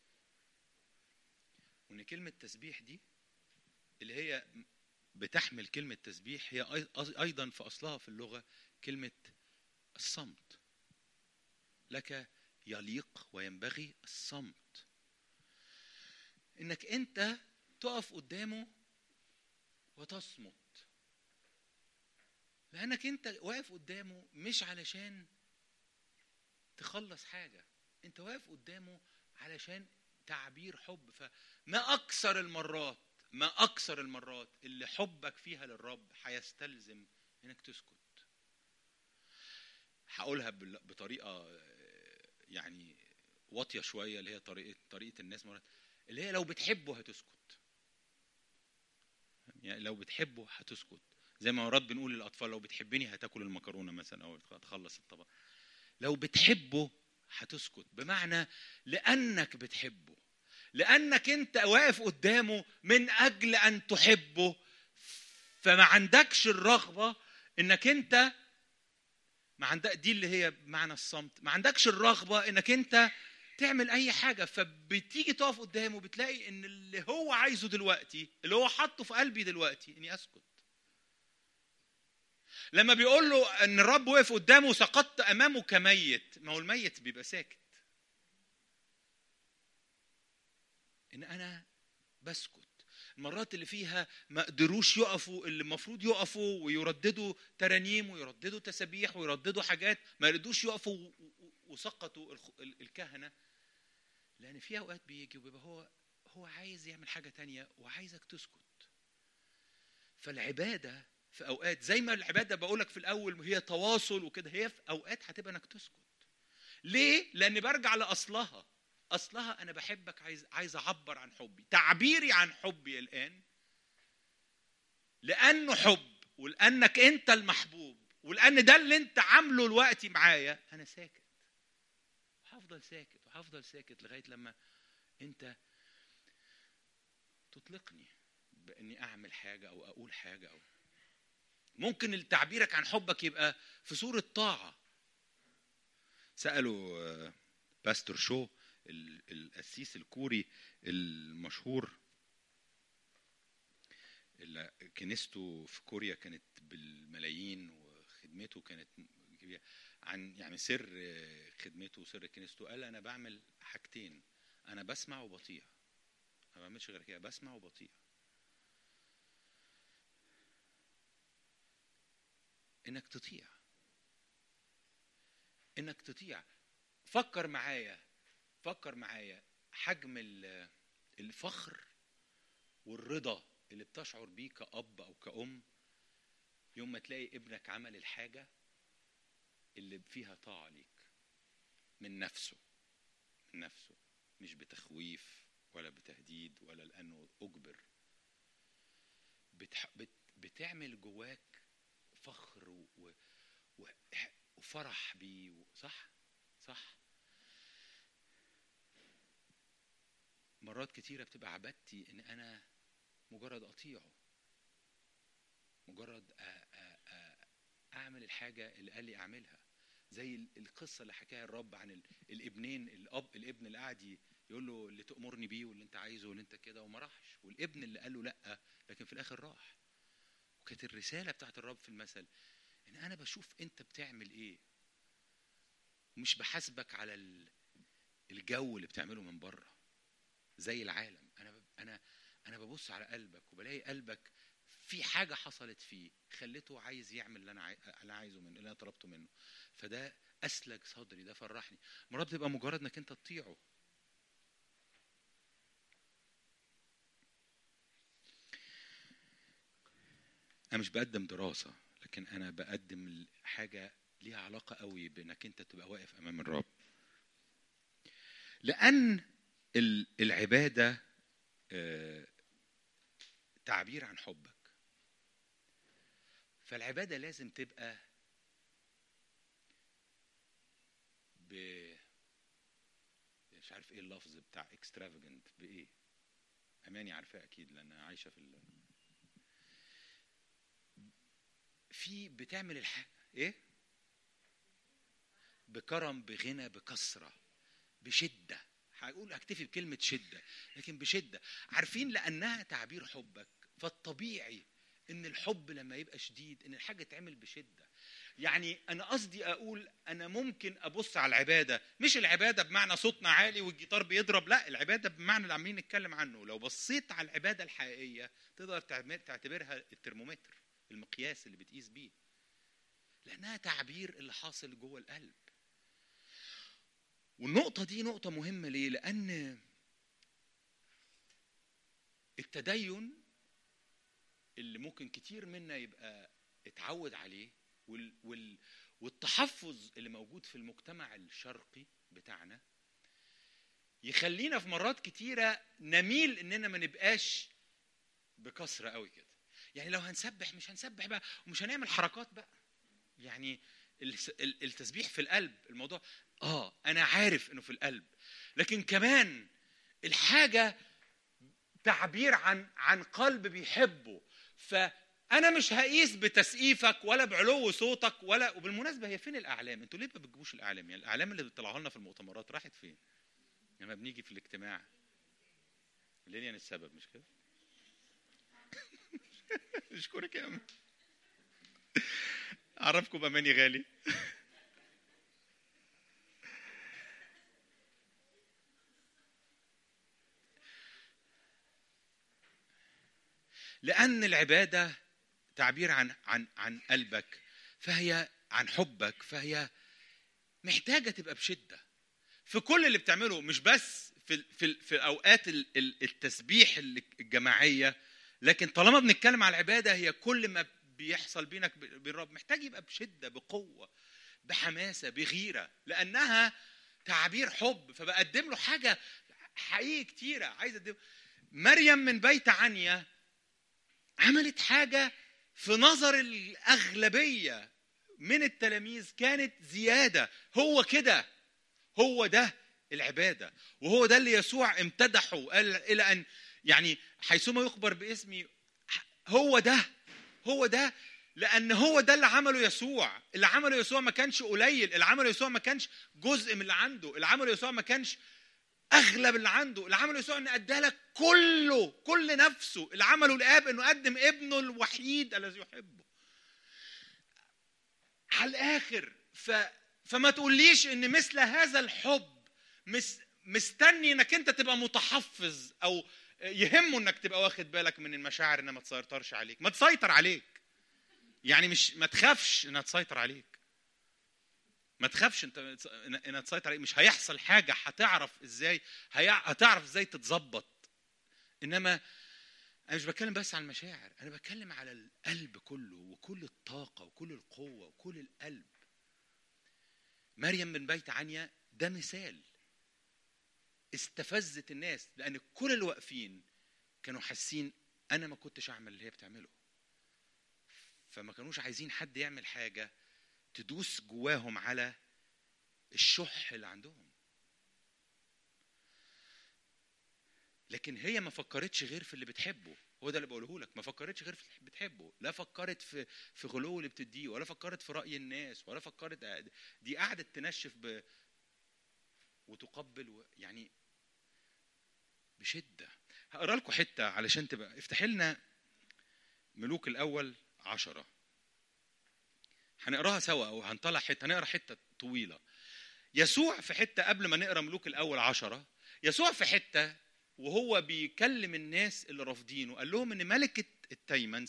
وان كلمة تسبيح دي اللي هي بتحمل كلمة تسبيح هي ايضا في اصلها في اللغة كلمة الصمت. لك يليق وينبغي الصمت، انك انت تقف قدامه وتصمت، لانك انت واقف قدامه مش علشان تخلص حاجة، انت واقف قدامه علشان تعبير حب. فما اكثر المرات اللي حبك فيها للرب هيستلزم انك تسكت. هقولها بطريقة يعني واطية شوية، اللي هي طريقة الناس مرات، اللي هي لو بتحبه هتسكت. يعني لو بتحبه هتسكت، زي ما مرات بنقول للأطفال لو بتحبني هتاكل المكرونة مثلا أو هتخلص الطبق. لو بتحبه هتسكت، بمعنى لأنك بتحبه، لأنك أنت واقف قدامه من أجل أن تحبه، فما عندكش الرغبة إنك أنت ما عندك دي اللي هي معنى الصمت، ما عندكش الرغبة إنك أنت تعمل اي حاجه. فبتيجي تقف قدامه بتلاقي ان اللي هو عايزه دلوقتي، اللي هو حاطه في قلبي دلوقتي، اني اسكت. لما بيقول له ان الرب وقف قدامه وسقطت امامه كميت، ما هو الميت بيبقى ساكت، ان انا بسكت. المرات اللي فيها ما قدروش يقفوا اللي المفروض يقفوا ويرددوا ترانيم ويرددوا تسبيح ويرددوا حاجات، ما قدروش يقفوا وسقطوا الكهنة، لأن في أوقات بيجي وبيبقى هو عايز يعمل حاجة تانية وعايزك تسكت. فالعبادة في أوقات زي ما العبادة بقولك في الأول هي تواصل وكده، هي في أوقات هتبقى إنك تسكت. ليه؟ لأن برجع لأصلها. أصلها أنا بحبك، عايز أعبر عن حبي. تعبيري عن حبي الآن لأنه حب، ولأنك أنت المحبوب، ولأن ده اللي أنت عامله الوقت معايا، أنا ساكت وهفضل ساكت لغاية لما أنت تطلقني بأني أعمل حاجة أو أقول حاجة. أو ممكن تعبيرك عن حبك يبقى في صورة طاعة. سألوا باستور شو القسيس الكوري المشهور اللي كنيسته في كوريا كانت بالملايين وخدمته كانت كبيرة، عن يعني سر خدمته وسر كنيسته. قال أنا بعمل حاجتين، أنا بسمع وبطيع، ما بعملش غير كده، بسمع وبطيع. إنك تطيع. فكر معايا حجم الفخر والرضا اللي بتشعر بيه كأب أو كأم يوم ما تلاقي ابنك عمل الحاجة اللي فيها طاعة ليك من نفسه، مش بتخويف ولا بتهديد ولا لأنه أجبر. بتعمل جواك فخر وفرح بيه. صح. مرات كتيرة بتبقى عبادتي ان انا مجرد اطيعه، مجرد اعمل الحاجة اللي قال لي اعملها. زي القصة اللي حكاها الرب عن الابنين، الابن اللي قاعد يقول له اللي تأمرني بيه واللي انت عايزه واللي انت كده، وما راحش، والابن اللي قال له لا لكن في الاخر راح. وكانت الرسالة بتاعت الرب في المثل ان انا بشوف انت بتعمل ايه، ومش بحاسبك على الجو اللي بتعمله من بره زي العالم. انا ببص على قلبك وبلاقي قلبك في حاجة حصلت فيه خلته عايز يعمل اللي انا عايزه منه، اللي انا طلبته منه. فده اسلك صدري، ده فرحني. مرات بتبقى مجرد انك انت تطيعه. انا مش بقدم دراسة، لكن انا بقدم حاجة ليها علاقة قوي بانك انت تبقى واقف امام الرب. لان العبادة تعبير عن حبك، فالعبادة لازم تبقى مش عارف ايه اللفظ بتاع extravagant بايه، اماني عارفاه اكيد لان عايشة في بتعمل الحاجة ايه بكرم، بغنى، بكثرة، بشدة. اكتفي بكلمة شدة، لكن بشدة. عارفين لأنها تعبير حبك، فالطبيعي ان الحب لما يبقى شديد ان الحاجة تعمل بشدة. يعني انا قصدي اقول انا ممكن ابص على العبادة، مش العبادة بمعنى صوتنا عالي والجيتار بيضرب، لا، العبادة بمعنى اللي عاملين نتكلم عنه. لو بصيت على العبادة الحقيقية تقدر تعتبرها الترمومتر، المقياس اللي بتقيس بيه، لأنها تعبير اللي حاصل جوه القلب. والنقطة دي نقطة مهمة ليه؟ لأن التدين اللي ممكن كتير منا يبقى اتعود عليه، والتحفظ اللي موجود في المجتمع الشرقي بتاعنا يخلينا في مرات كتيرة نميل اننا ما نبقاش بكثرة قوي كده. يعني لو هنسبح مش هنسبح بقى ومش هنعمل حركات بقى، يعني التسبيح في القلب. الموضوع انا عارف انه في القلب، لكن كمان الحاجة تعبير عن قلب بيحبه. فانا مش هقيس بتسقيفك ولا بعلو صوتك ولا. وبالمناسبة هي فين الاعلام؟ انتوا ليه ما بتجيبوش الاعلام؟ يعني الاعلام اللي بتطلعوها لنا في المؤتمرات راحت فين لما بنيجي في الاجتماع؟ ليليان السبب مش كده؟ اشكرك يا أمي، اعرفكم بأماني غالي. لأن العبادة تعبير عن قلبك، فهي عن حبك، فهي محتاجة تبقى بشدة في كل اللي بتعمله، مش بس في أوقات التسبيح الجماعية، لكن طالما بنتكلم على العبادة هي كل ما بيحصل بينك بالرب محتاج يبقى بشدة، بقوة، بحماسة، بغيرة، لأنها تعبير حب. فبقدم له حاجة حقيقي كتيرة عايز أقدم. مريم من بيت عنيا عملت حاجة في نظر الأغلبية من التلاميذ كانت زيادة. هو كده، هو ده العبادة، وهو ده اللي يسوع امتدحه، قال إلى أن يعني حيثما يخبر باسمي، هو ده، لأن هو ده اللي عمله يسوع. اللي عمله يسوع ما كانش قليل، اللي عمله يسوع ما كانش جزء من اللي عنده، اللي عمله يسوع ما كانش أغلب اللي عنده. اللي عمله يسوع إنه أدالك كله، كل نفسه. اللي عمله الآب إنه قدم ابنه الوحيد الذي يحبه على الآخر. فما تقوليش إن مثل هذا الحب مستني إنك أنت تبقى متحفظ أو يهمه إنك تبقى واخد بالك من المشاعر إنها ما تسيطرش عليك. ما تسيطر عليك، يعني مش ما تخافش إنها تسيطر عليك، ما تخافش انت انها تسيطر عليك. مش هيحصل حاجه، هتعرف ازاي تتظبط. انما انا مش بتكلم بس عن المشاعر، انا بتكلم على القلب كله وكل الطاقه وكل القوه وكل القلب. مريم من بيت عنيا ده مثال استفزت الناس، لان كل اللي واقفين كانوا حاسين انا ما كنتش اعمل اللي هي بتعمله، فما كانوش عايزين حد يعمل حاجه تدوس جواهم على الشح اللي عندهم. لكن هي ما فكرتش غير في اللي بتحبه. هو ده اللي بقوله لك، ما فكرتش غير في اللي بتحبه. لا فكرت في غلو اللي بتديه، ولا فكرت في رأي الناس، ولا فكرت. دي قعدت تنشف وتقبل يعني بشدة. هقرا لكم حتة علشان تبقى. افتح لنا ملوك الأول 10. هنقراها سوا أو هنطلع حتة، هنقرا حتة طويلة. يسوع في حتة قبل ما نقرا ملوك الأول 10، يسوع في حتة وهو بيكلم الناس اللي رافضينه قال لهم إن ملكة التيمن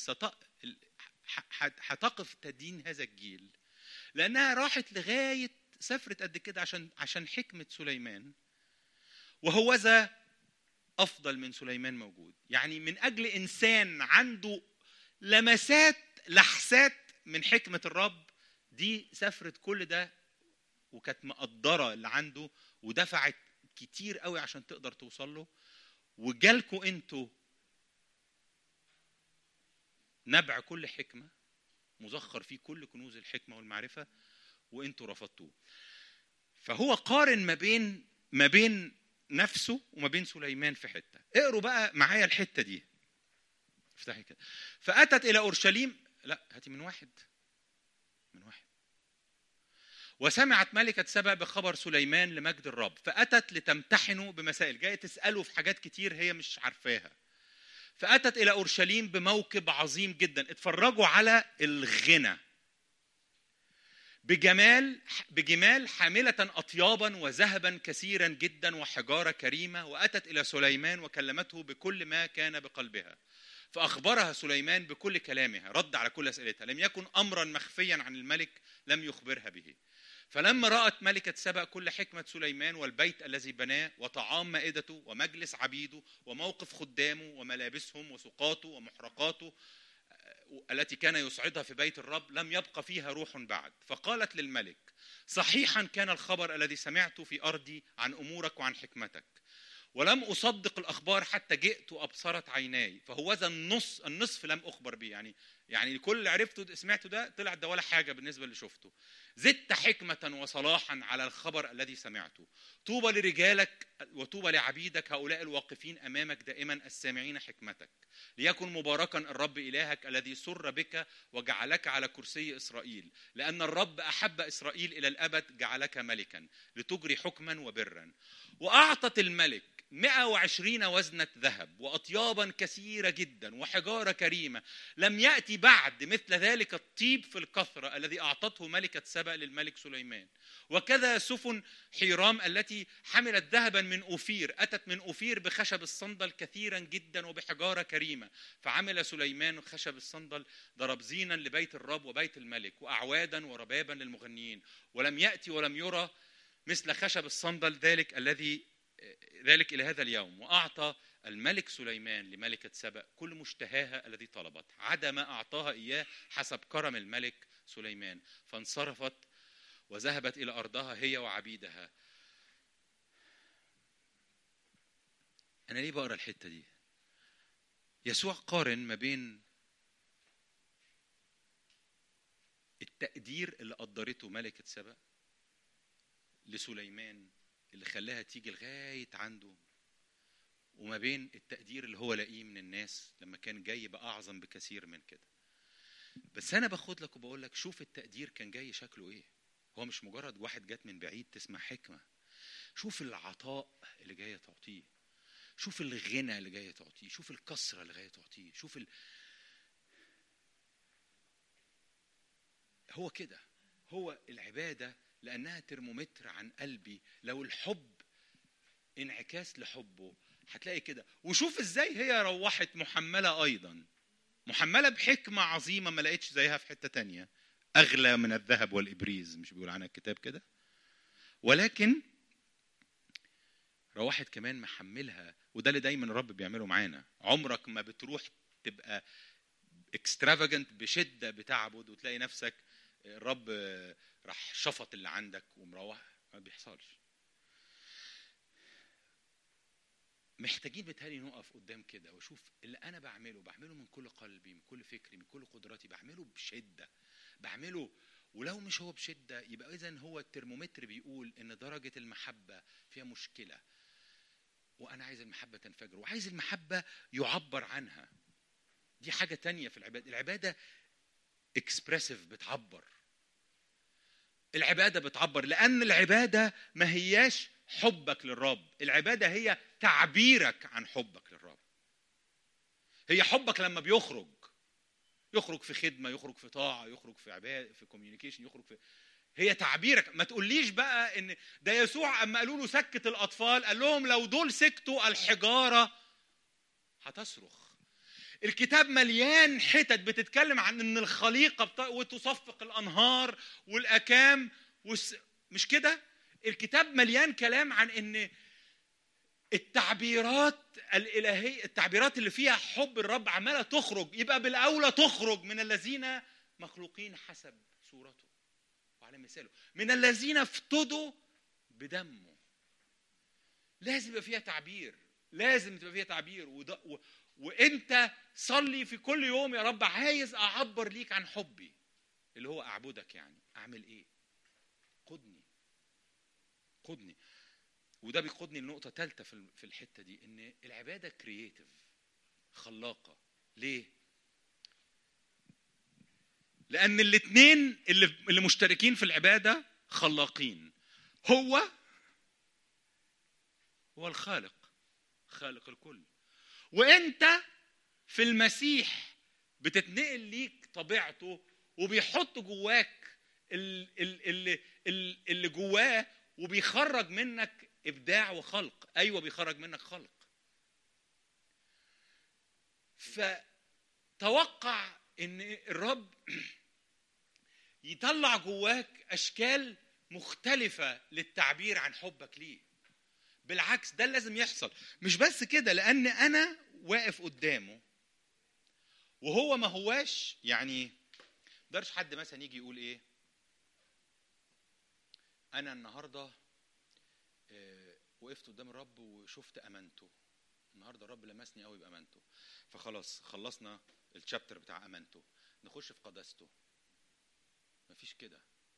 هتقف تدين هذا الجيل، لأنها راحت لغاية سفرت قد كده عشان حكمة سليمان، وهوذا أفضل من سليمان موجود. يعني من أجل إنسان عنده لحسات من حكمة الرب، دي سفرت كل ده وكانت مقدرة اللي عنده ودفعت كتير قوي عشان تقدر توصل له. وجالكوا انتوا نبع كل حكمة مزخر فيه كل كنوز الحكمة والمعرفة، وانتوا رفضتوه. فهو قارن ما بين نفسه وما بين سليمان في حتة. اقروا بقى معايا الحتة دي، افتحي كده. فأتت إلى أورشليم، لا هاتي من واحد. وسمعت ملكة سبأ بخبر سليمان لمجد الرب، فأتت لتمتحنه بمسائل، جاية تسأله في حاجات كتير هي مش عارفاها. فأتت إلى أورشليم بموكب عظيم جدا. اتفرجوا على الغنى، بجمال حاملة أطيابا وذهبا كثيرا جدا وحجارة كريمة. وأتت إلى سليمان وكلمته بكل ما كان بقلبها، فأخبرها سليمان بكل كلامها، رد على كل أسئلتها. لم يكن أمرا مخفيا عن الملك لم يخبرها به. فلما رأت ملكة سبأ كل حكمة سليمان والبيت الذي بناه وطعام مائدته ومجلس عبيده وموقف خدامه وملابسهم وسقاته ومحرقاته التي كان يصعدها في بيت الرب، لم يبقى فيها روح بعد. فقالت للملك: صحيحا كان الخبر الذي سمعته في أرضي عن أمورك وعن حكمتك، ولم أصدق الأخبار حتى جئت وأبصرت عيناي. فهوذا النصف لم أخبر به. يعني كل اللي عرفته سمعته ده طلع ده ولا حاجة بالنسبة اللي شفته. زدت حكمة وصلاحا على الخبر الذي سمعته. طوبى لرجالك وطوبى لعبيدك هؤلاء الواقفين أمامك دائما السامعين حكمتك. ليكن مباركا الرب إلهك الذي سر بك وجعلك على كرسي إسرائيل، لأن الرب أحب إسرائيل إلى الأبد، جعلك ملكا لتجري حكما وبرا. وأعطت الملك 120 وزنة ذهب وأطيابا كثيرة جدا وحجارة كريمة. لم يأتي بعد مثل ذلك الطيب في الكثرة الذي أعطته ملكة سبأ للملك سليمان. وكذا سفن حيرام التي حملت ذهبا من أوفير، أتت من أوفير بخشب الصندل كثيرا جدا وبحجارة كريمة. فعمل سليمان خشب الصندل ضرب زينا لبيت الرب وبيت الملك، وأعوادا وربابا للمغنيين. ولم يأتي ولم يرى مثل خشب الصندل ذلك إلى هذا اليوم. وأعطى الملك سليمان لملكة سبأ كل مشتهاها الذي طلبت، عدا ما أعطاها إياه حسب كرم الملك سليمان. فانصرفت وذهبت إلى أرضها هي وعبيدها. أنا ليه بقرأ الحتة دي؟ يسوع قارن ما بين التقدير اللي قدرته ملكة سبأ لسليمان اللي خلاها تيجي لغاية عنده، وما بين التقدير اللي هو لاقيه من الناس لما كان جاي بأعظم بكثير من كده. بس أنا باخد لك وبقول لك شوف التقدير كان جاي شكله إيه. هو مش مجرد واحد جات من بعيد تسمع حكمة. شوف العطاء اللي جاية تعطيه، شوف الغنى اللي جاية تعطيه، شوف الكسرة اللي جاية تعطيه، شوف هو كده. هو العبادة لأنها ترمومتر عن قلبي. لو الحب انعكاس لحبه هتلاقي كده. وشوف ازاي هي روحت محملة أيضا، محملة بحكمة عظيمة ما لقيتش زيها في حتة تانية، أغلى من الذهب والإبريز، مش بيقول عنها الكتاب كده؟ ولكن روحت كمان محملها. وده اللي دايما الرب بيعمله معانا. عمرك ما بتروح تبقى اكسترافاجنت بشدة بتعبد وتلاقي نفسك الرب راح شفط اللي عندك ومروح. ما بيحصلش. محتاجين بتهالي نقف قدام كده وشوف اللي أنا بعمله من كل قلبي، من كل فكري، من كل قدراتي، بعمله بشدة، بعمله ولو مش هو بشدة يبقى إذن هو الترمومتر بيقول إن درجة المحبة فيها مشكلة، وأنا عايز المحبة تنفجر وعايز المحبة يعبر عنها. دي حاجة تانية في العبادة. العبادة اكسبرسيف، بتعبر. العبادة بتعبر، لأن العبادة ما هياش حبك للرب، العبادة هي تعبيرك عن حبك للرب. هي حبك لما يخرج في خدمة، يخرج في طاعة، يخرج في عبادة، في كوميونيكيشن، يخرج في، هي تعبيرك. ما تقوليش بقى ان ده يسوع اما قالوا له سكت الاطفال قال لهم لو دول سكتوا الحجارة هتصرخ. الكتاب مليان حتت بتتكلم عن ان الخليقة وتصفق الانهار والاكام مش كده؟ الكتاب مليان كلام عن ان التعبيرات الإلهية، التعبيرات اللي فيها حب الرب عمالة تخرج. يبقى بالأولى تخرج من الذين مخلوقين حسب صورته وعلى مثاله، من الذين افتدوا بدمه. لازم يبقى فيها تعبير، لازم تبقى فيها تعبير. وانت صلي في كل يوم، يا رب عايز اعبر ليك عن حبي اللي هو اعبدك. يعني اعمل ايه؟ قدني. وده بيقودني لنقطة ثالثة في الحتة دي، ان العبادة كرييتيف، خلاقة. ليه؟ لأن الاثنين اللي مشتركين في العبادة خلاقين. هو الخالق، خالق الكل، وانت في المسيح بتتنقل ليك طبيعته وبيحط جواك اللي جواه، وبيخرج منك إبداع وخلق. أيوة بيخرج منك خلق. فتوقع إن الرب يطلع جواك أشكال مختلفة للتعبير عن حبك ليه. بالعكس، ده لازم يحصل. مش بس كده، لأن أنا واقف قدامه وهو ما هواش، يعني مقدرش حد مثلا يجي يقول إيه، أنا النهاردة وقفت قدام الرب وشفت أمانته. النهاردة الرب لمسني قوي بأمانته، فخلاص خلصنا الشابتر بتاع أمانته، نخش في قداسته. مفيش كده.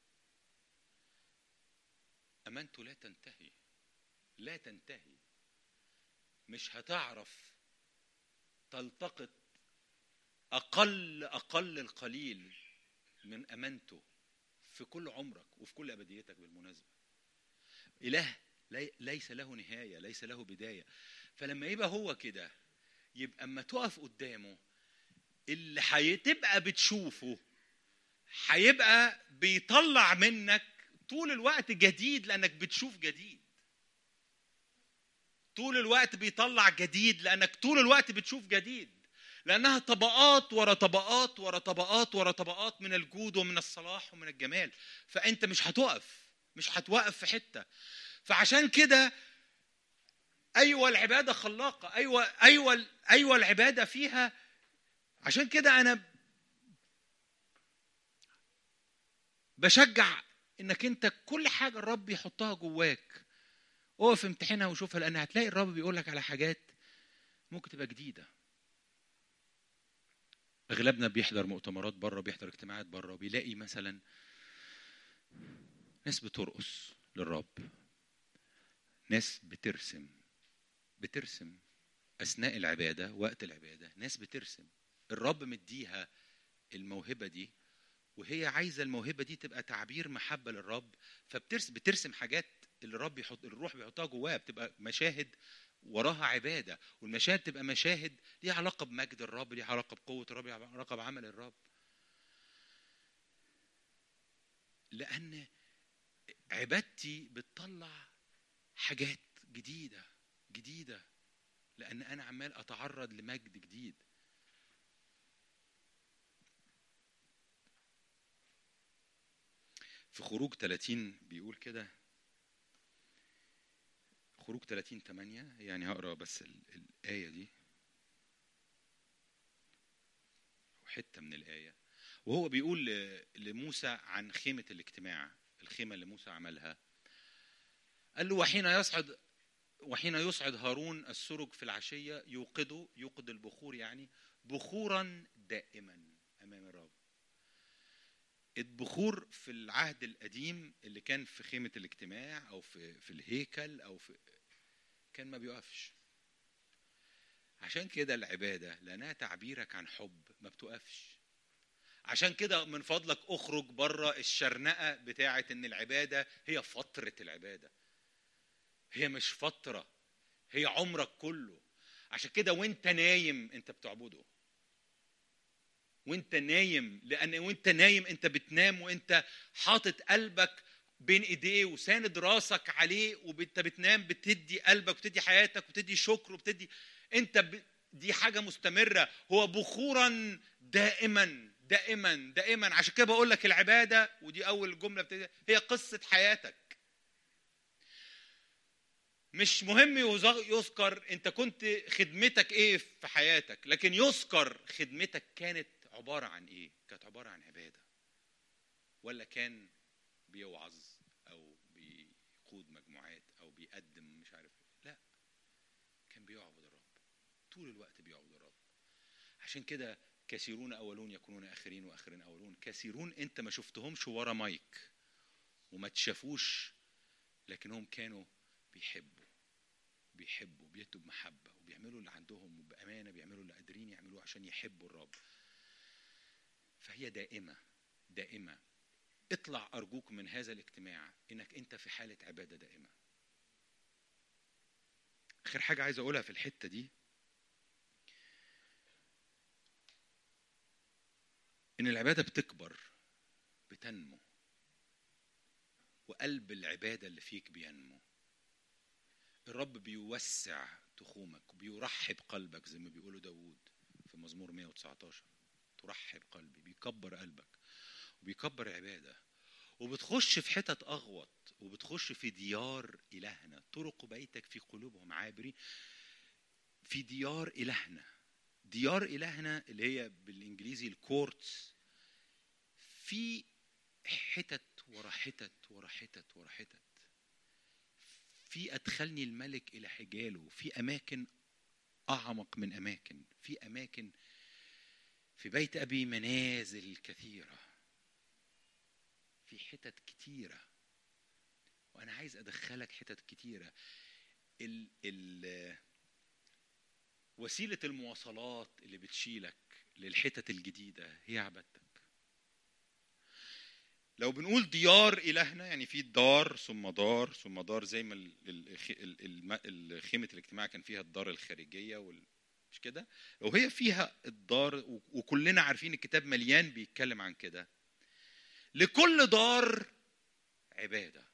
أمانته لا تنتهي. مش هتعرف تلتقط أقل القليل من أمانته في كل عمرك وفي كل أبديتك. بالمناسبة إله ليس له نهاية، ليس له بداية. فلما يبقى هو كده، يبقى اما تقف قدامه اللي هتبقى بتشوفه هيبقى بيطلع منك طول الوقت جديد، لأنك بتشوف جديد. طول الوقت بيطلع جديد لأنك طول الوقت بتشوف جديد، لأنها طبقات ورا طبقات ورا طبقات ورا طبقات من الجود ومن الصلاح ومن الجمال. فأنت مش هتوقف في حتة. فعشان كده أيوة العبادة خلاقة، أيوة العبادة فيها. عشان كده أنا بشجع إنك أنت كل حاجة الرب يحطها جواك اقف امتحنها وشوفها، لأن هتلاقي الرب بيقولك على حاجات ممكن تبقى جديدة. أغلبنا بيحضر مؤتمرات بره، بيحضر اجتماعات بره، وبيلاقي مثلا ناس بترقص للرب، ناس بترسم أثناء العبادة، وقت العبادة ناس بترسم. الرب مديها الموهبة دي، وهي عايزة الموهبة دي تبقى تعبير محبة للرب، بترسم حاجات اللي الروح بيحطها جواها، بتبقى مشاهد وراها عبادة، والمشاهد تبقى مشاهد ليها علاقة بمجد الرب، ليها علاقة بقوة الرب، ليها علاقة بعمل الرب. لأن عبادتي بتطلع حاجات جديدة لأن أنا عمال أتعرض لمجد جديد. في خروج 30 بيقول كده، خروج 30:8، يعني هقرأ بس الآية دي وحتة من الآية. وهو بيقول لموسى عن خيمة الاجتماع، الخيمة اللي موسى عملها. قال له وحين يصعد هارون السرج في العشية يوقد البخور، يعني بخورا دائما أمام الرب. البخور في العهد القديم اللي كان في خيمة الاجتماع أو في الهيكل أو كان ما بيقفش. عشان كده العبادة لأنها تعبيرك عن حب ما بتقفش. عشان كده من فضلك اخرج بره الشرنقة بتاعة ان العبادة هي فترة العبادة. هي مش فترة، هي عمرك كله. عشان كده وانت نايم انت بتعبده. وانت نايم، لان وانت نايم انت بتنام وانت حاطط قلبك بين ايديه وساند راسك عليه، وانت بتنام بتدي قلبك وتدي حياتك وتدي شكر وبتدي دي حاجة مستمرة. هو بخورا دائما دائما دائما. عشان كده بقول لك العبادة، ودي اول جملة بتدي، هي قصة حياتك. مش مهم يذكر انت كنت خدمتك ايه في حياتك، لكن يذكر خدمتك كانت عبارة عن ايه. كانت عبارة عن عبادة، ولا كان بيوعظ او بيقود مجموعات او بيقدم مش عارف. لا، كان بيعبد الرب طول الوقت، بيعبد الرب. عشان كده كثيرون اولون يكونون اخرين واخرين اولون. كثيرون انت ما شفتهمش ورا مايك وما تشافوش، لكنهم كانوا بيحبوا بيدوا بمحبة وبيعملوا اللي عندهم وبأمانة، بيعملوا اللي قادرين يعملوه عشان يحبوا الرب. فهي دائمة دائمة. اطلع أرجوك من هذا الاجتماع إنك أنت في حالة عبادة دائمة. آخر حاجة عايز أقولها في الحتة دي، إن العبادة بتكبر بتنمو، وقلب العبادة اللي فيك بينمو. الرب بيوسع تخومك وبيرحب قلبك زي ما بيقولوا داود في مزمور 119. ترحب قلبي، بيكبر قلبك وبيكبر عبادة، وبتخش في حتت أغوط، وبتخش في ديار إلهنا. طرق بيتك في قلوبهم عابرين. في ديار إلهنا. ديار إلهنا اللي هي بالإنجليزي الكورتس. في حتت ورا حتت ورا حتت ورا حتت. في أدخلني الملك إلى حجاله. في أماكن أعمق من أماكن. في أماكن في بيت أبي منازل كثيرة. في حتت كتيرة، وأنا عايز أدخلك حتت كتيرة. وسيلة المواصلات اللي بتشيلك للحتت الجديدة هي عبادتك. لو بنقول ديار إلهنا، يعني في دار ثم دار ثم دار، زي ما خيمة الاجتماع كان فيها الدار الخارجية مش كده، وهي فيها الدار. وكلنا عارفين الكتاب مليان بيتكلم عن كده. لكل دار عبادة،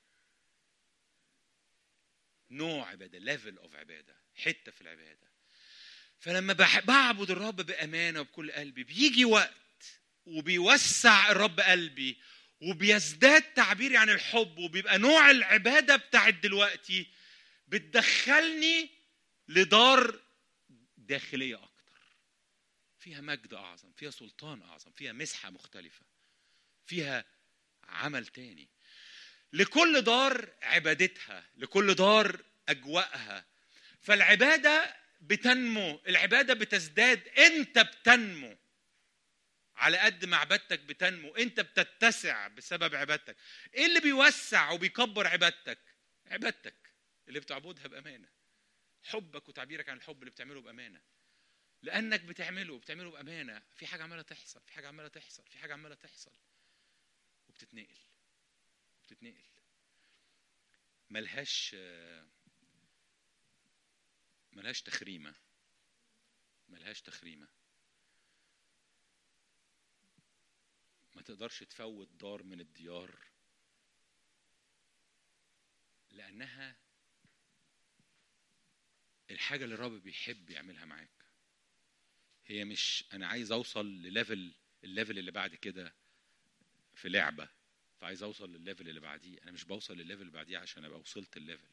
نوع عبادة، ليفل اوف عبادة، حتة في العبادة. فلما بعبد الرب بأمانة وبكل قلبي، بيجي وقت وبيوسع الرب قلبي وبيزداد تعبيري عن الحب، وبيبقى نوع العبادة بتاعت دلوقتي بتدخلني لدار داخلية أكتر، فيها مجد أعظم، فيها سلطان أعظم، فيها مسحة مختلفة، فيها عمل تاني. لكل دار عبادتها، لكل دار أجواءها. فالعبادة بتنمو، العبادة بتزداد، أنت بتنمو على قد ما عبادتك بتنمو. أنت بتتسع بسبب عبادتك. إيه اللي بيوسع وبيكبر عبادتك؟ عبادتك اللي بتعبدها بأمانة، حبك وتعبيرك عن الحب اللي بتعمله بأمانة، لأنك بتعمله بأمانة. في حاجة عمالة تحصل، في حاجة عمالة تحصل، في حاجة عمالة تحصل، وبتتنقل. ملهاش تخريمة. ما تقدرش تفوت دار من الديار، لأنها الحاجة اللي الرب بيحب يعملها معاك. هي مش أنا عايز أوصل الليفل اللي بعد كده في لعبة، فعايز أوصل للليفل اللي بعديه. أنا مش بوصل للليفل اللي بعديه عشان أبقى وصلت الليفل.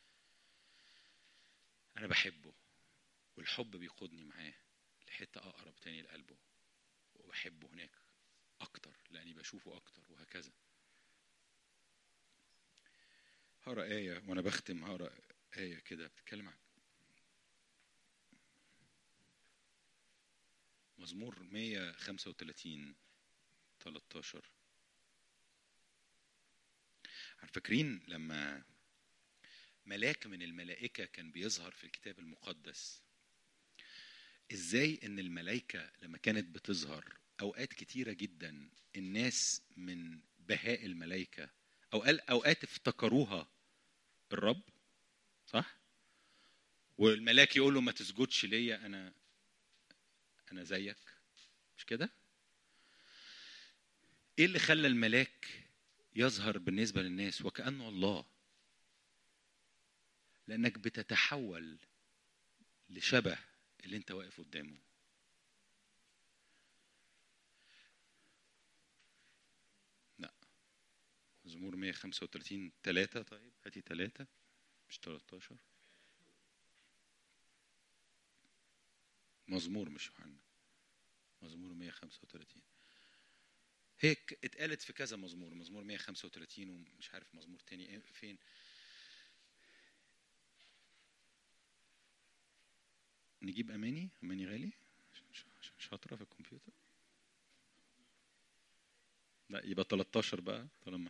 أنا بحبه، والحب بيقودني معاه لحتة أقرب تاني لقلبه، وبحبه هناك أكتر لأني بشوفه أكتر، وهكذا. هقرأ آية وأنا بختم. هقرأ آية كده بتتكلم عن مزمور 135:13. فاكرين لما ملاك من الملائكة كان بيظهر في الكتاب المقدس، ازاي ان الملائكة لما كانت بتظهر اوقات كتيرة جدا الناس من بهاء الملائكة اوقات افتكروها الرب، صح؟ والملاك يقول له ما تسجدش ليا، انا زيك، مش كده؟ ايه اللي خلى الملاك يظهر بالنسبة للناس وكأنه الله؟ لأنك بتتحول لشبه اللي انت واقف قدامه. لا، مزمور 135 3. طيب هاتي 3 مش 13. مزمور مش يوحنا، مزمور 135. هيك اتقالت في كذا مزمور 135 ومش عارف مزمور تاني فين. نجيب اماني غالي عشان شاطره في الكمبيوتر. لا يبقى 13 بقى طالما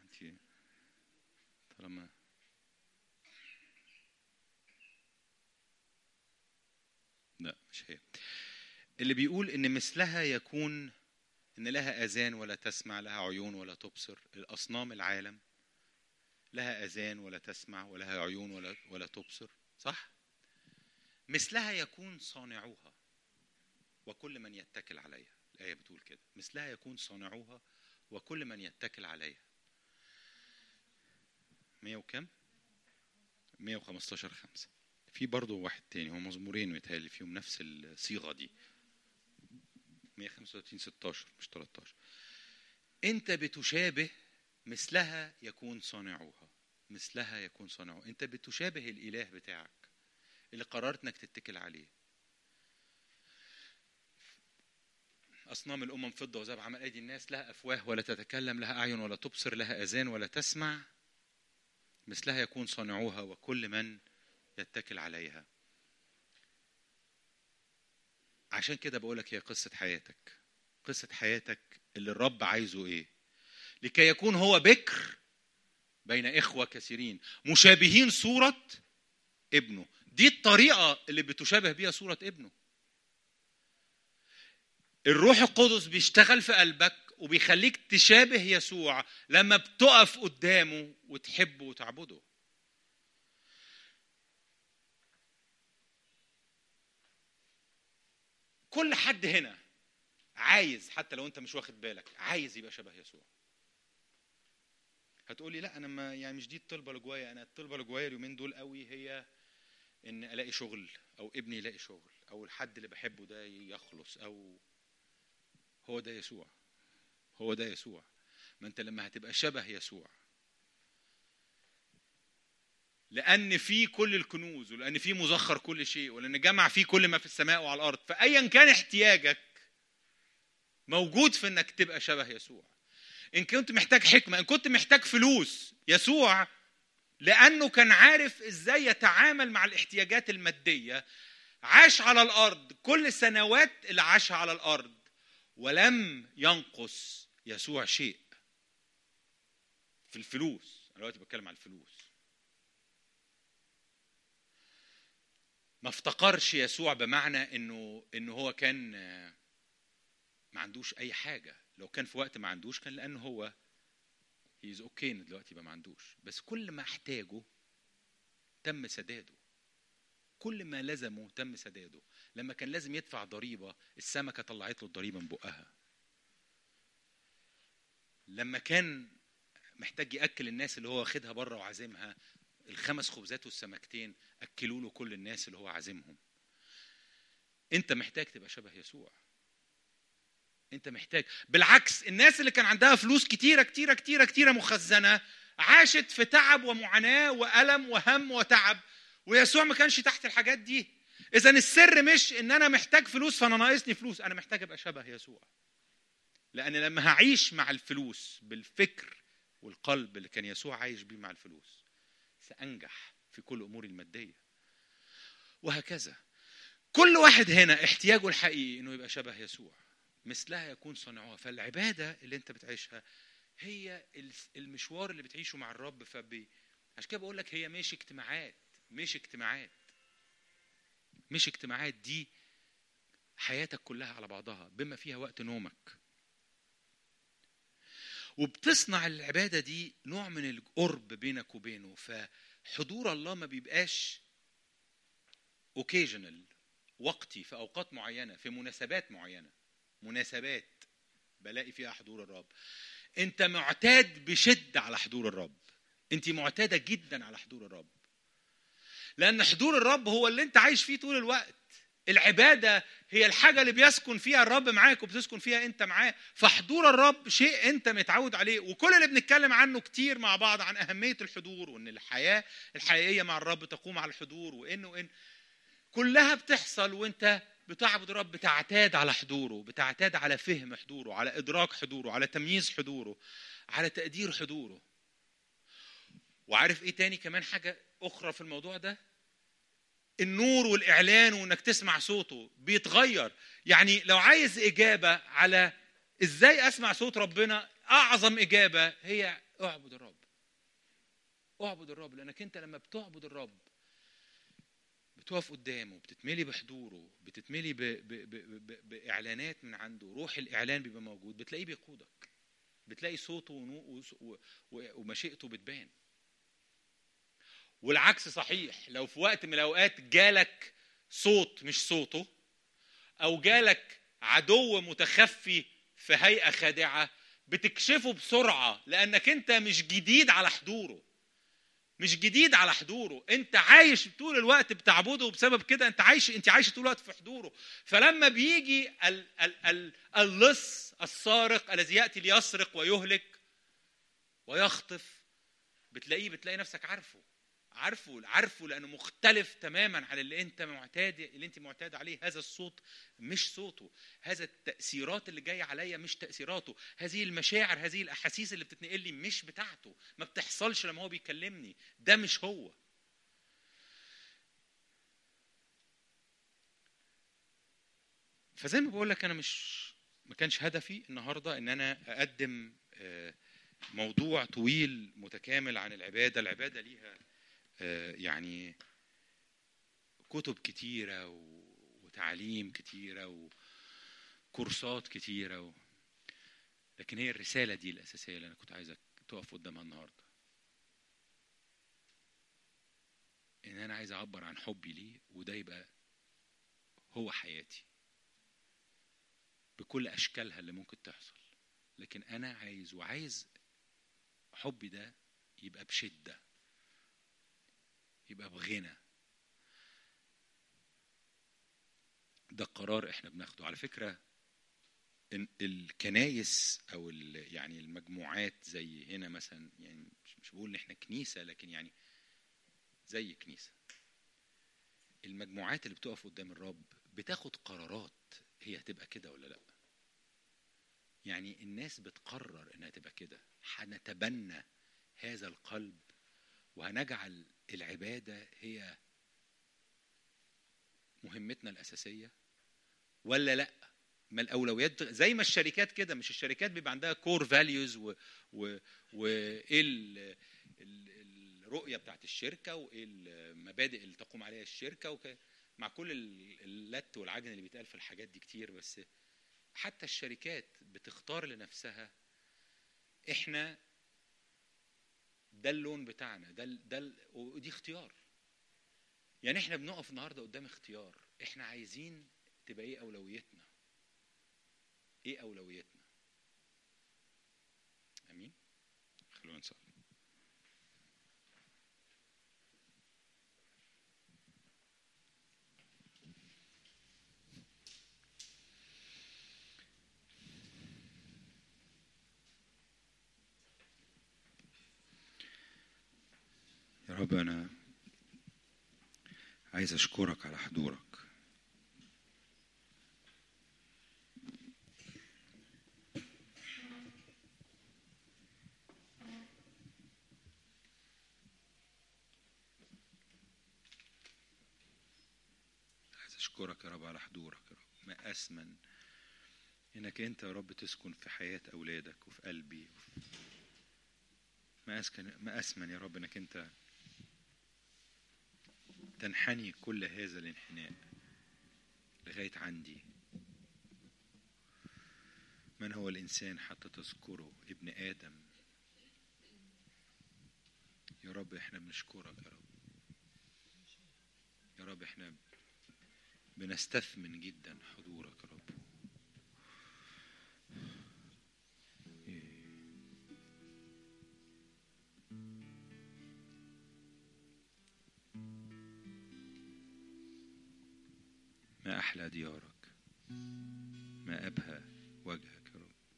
لا مش هي اللي بيقول ان مثلها يكون ان لها اذان ولا تسمع، لها عيون ولا تبصر. الاصنام العالم لها اذان ولا تسمع ولها عيون ولا تبصر، صح؟ مثلها يكون صانعوها وكل من يتكل عليها. الآية بتقول كده، مثلها يكون صانعوها وكل من يتكل عليها. 100 وكم؟ 115 5. في برضو واحد تاني، هو مزمورين ويتهيألي فيهم نفس الصيغة دي. 135 16 مش 13. انت بتشابه مثلها يكون صانعوها، مثلها يكون صانعوها. انت بتشابه الإله بتاعك اللي قررت انك تتكل عليه. أصنام الأمم فضة وذهب عمل أيدي الناس، لها أفواه ولا تتكلم، لها أعين ولا تبصر، لها آذان ولا تسمع. مثلها يكون صانعوها وكل من يتكل عليها. عشان كده بقولك هي قصة حياتك، قصة حياتك اللي الرب عايزه إيه؟ لكي يكون هو بكر بين إخوة كثيرين مشابهين صورة ابنه. دي الطريقة اللي بتشابه بيها صورة ابنه. الروح القدس بيشتغل في قلبك وبيخليك تشابه يسوع لما بتقف قدامه وتحبه وتعبده. كل حد هنا عايز، حتى لو انت مش واخد بالك، عايز يبقى شبه يسوع. هتقولي لا انا ما يعني مش دي الطلبة اللي جوايا. انا الطلبة اللي جوايا اليومين دول قوي هي ان الاقي شغل، او ابني يلاقي شغل، او الحد اللي بحبه ده يخلص، او هو ده يسوع. هو ده يسوع. ما انت لما هتبقى شبه يسوع، لأن فيه كل الكنوز، ولأن فيه مزخر كل شيء، ولأن جمع فيه كل ما في السماء وعلى الأرض، فأيا كان احتياجك موجود في انك تبقى شبه يسوع. ان كنت محتاج حكمة، ان كنت محتاج فلوس، يسوع لأنه كان عارف ازاي يتعامل مع الاحتياجات المادية عاش على الأرض كل السنوات اللي عاشها على الأرض ولم ينقص يسوع شيء في الفلوس. أنا دلوقتي بتكلم على الفلوس. ما افتقرش يسوع بمعنى انه هو كان ما عندوش اي حاجة. لو كان في وقت ما عندوش كان لأنه هو هيز اوكي دلوقتي يبقى ما عندوش. بس كل ما احتاجه تم سداده، كل ما لزمه تم سداده. لما كان لازم يدفع ضريبة، السمكة طلعت له الضريبة من بقها. لما كان محتاج يأكل الناس اللي هو واخدها بره وعازمها، 5 خبزات والسمكتين أكلوا له كل الناس اللي هو عازمهم. أنت محتاج تبقى شبه يسوع. أنت محتاج. بالعكس، الناس اللي كان عندها فلوس كتيرة كتيرة كتيرة كتيرة مخزنة عاشت في تعب ومعاناة وألم وهم وتعب، ويسوع ما كانش تحت الحاجات دي. إذا السر مش إن أنا محتاج فلوس فأنا ناقصني فلوس، أنا محتاج أبقى شبه يسوع. لأن لما هعيش مع الفلوس بالفكر والقلب اللي كان يسوع عايش بيه مع الفلوس، سأنجح في كل أموري المادية. وهكذا كل واحد هنا احتياجه الحقيقي إنه يبقى شبه يسوع. مثلها يكون صنعوها. فالعبادة اللي أنت بتعيشها هي المشوار اللي بتعيشه مع الرب. عشان كده بقول لك هي مش اجتماعات دي حياتك كلها على بعضها بما فيها وقت نومك. وبتصنع العبادة دي نوع من القرب بينك وبينه. فحضور الله ما بيبقاش occasional، وقتي، في أوقات معينة، في مناسبات معينة، مناسبات بلاقي فيها حضور الرب. انت معتاد بشدة على حضور الرب، انت معتادة جدا على حضور الرب، لأن حضور الرب هو اللي انت عايش فيه طول الوقت. العبادة هي الحاجة اللي بيسكن فيها الرب معاك وبتسكن فيها انت معاه. فحضور الرب شيء انت متعود عليه. وكل اللي بنتكلم عنه كتير مع بعض عن أهمية الحضور، وان الحياة الحقيقية مع الرب تقوم على الحضور، وإن كلها بتحصل وانت بتعبد الرب، بتعتاد على حضوره، بتعتاد على فهم حضوره، على إدراك حضوره، على تمييز حضوره، على تقدير حضوره. وعارف ايه تاني كمان حاجة أخرى في الموضوع ده؟ النور والإعلان وإنك تسمع صوته بيتغير. يعني لو عايز إجابة على إزاي أسمع صوت ربنا، أعظم إجابة هي أعبد الرب. أعبد الرب، لأنك أنت لما بتعبد الرب بتقف قدامه، بتتملي بحضوره، بتتملي بإعلانات من عنده. روح الإعلان بيبقى موجود، بتلاقيه بيقودك، بتلاقي صوته ومشيئته بتبان. والعكس صحيح، لو في وقت من الأوقات جالك صوت مش صوته، أو جالك عدو متخفي في هيئة خادعة، بتكشفه بسرعة، لأنك أنت مش جديد على حضوره. أنت عايش طول الوقت بتعبده، وبسبب كده أنت عايش طول الوقت في حضوره. فلما بيجي اللص السارق الذي يأتي ليسرق ويهلك ويخطف، بتلاقي نفسك عارفه لأنه مختلف تماما على اللي انت معتاد عليه. هذا الصوت مش صوته، هذا التأثيرات اللي جاية عليا مش تأثيراته، هذه المشاعر، هذه الأحاسيس اللي بتتنقل لي مش بتاعته، ما بتحصلش لما هو بيكلمني، ده مش هو. فزي ما بقول لك، أنا ما كانش هدفي النهاردة إن أنا أقدم موضوع طويل متكامل عن العبادة. العبادة ليها يعني كتب كتيرة وتعليم كتيرة وكورسات كتيرة لكن هي الرسالة دي الأساسية اللي أنا كنت عايزك تقف قدامها النهاردة، إن أنا عايز أعبر عن حبي ليه، وده يبقى هو حياتي بكل أشكالها اللي ممكن تحصل. لكن أنا عايز حبي ده يبقى بشدة، يبقى بغنى. ده قرار احنا بناخده. على فكرة الكنايس او يعني المجموعات زي هنا مثلا، يعني مش بقول ان احنا كنيسة، لكن يعني زي كنيسة، المجموعات اللي بتقف قدام الرب بتاخد قرارات هي هتبقى كده ولا لا. يعني الناس بتقرر انها تبقى كده. هنتبنى هذا القلب وهنجعل العبادة هي مهمتنا الأساسية ولا لا؟ ما الأولويات زي ما الشركات كده، مش الشركات بيبقى عندها كور فاليوز وإيه الرؤية بتاعت الشركة وإيه المبادئ اللي تقوم عليها الشركة مع كل اللت والعجن اللي بيتقال في الحاجات دي كتير. بس حتى الشركات بتختار لنفسها، إحنا ده اللون بتاعنا، ودي اختيار. يعني احنا بنقف النهارده قدام اختيار، احنا عايزين تبقى ايه اولويتنا. امين. خلونا نصلي. يا رب، أنا عايز أشكرك على حضورك. عايز أشكرك يا رب على حضورك. يا رب، ما أسمن إنك أنت يا رب تسكن في حياة أولادك وفي قلبي. ما أسمن يا رب إنك أنت تنحني كل هذا الانحناء لغاية عندي. من هو الإنسان حتى تذكره؟ ابن آدم. يا رب إحنا بنشكرك يا رب. يا رب إحنا بنستثمن جدا حضورك يا رب. ما أحلى ديارك، ما أبهى وجهك يا رب.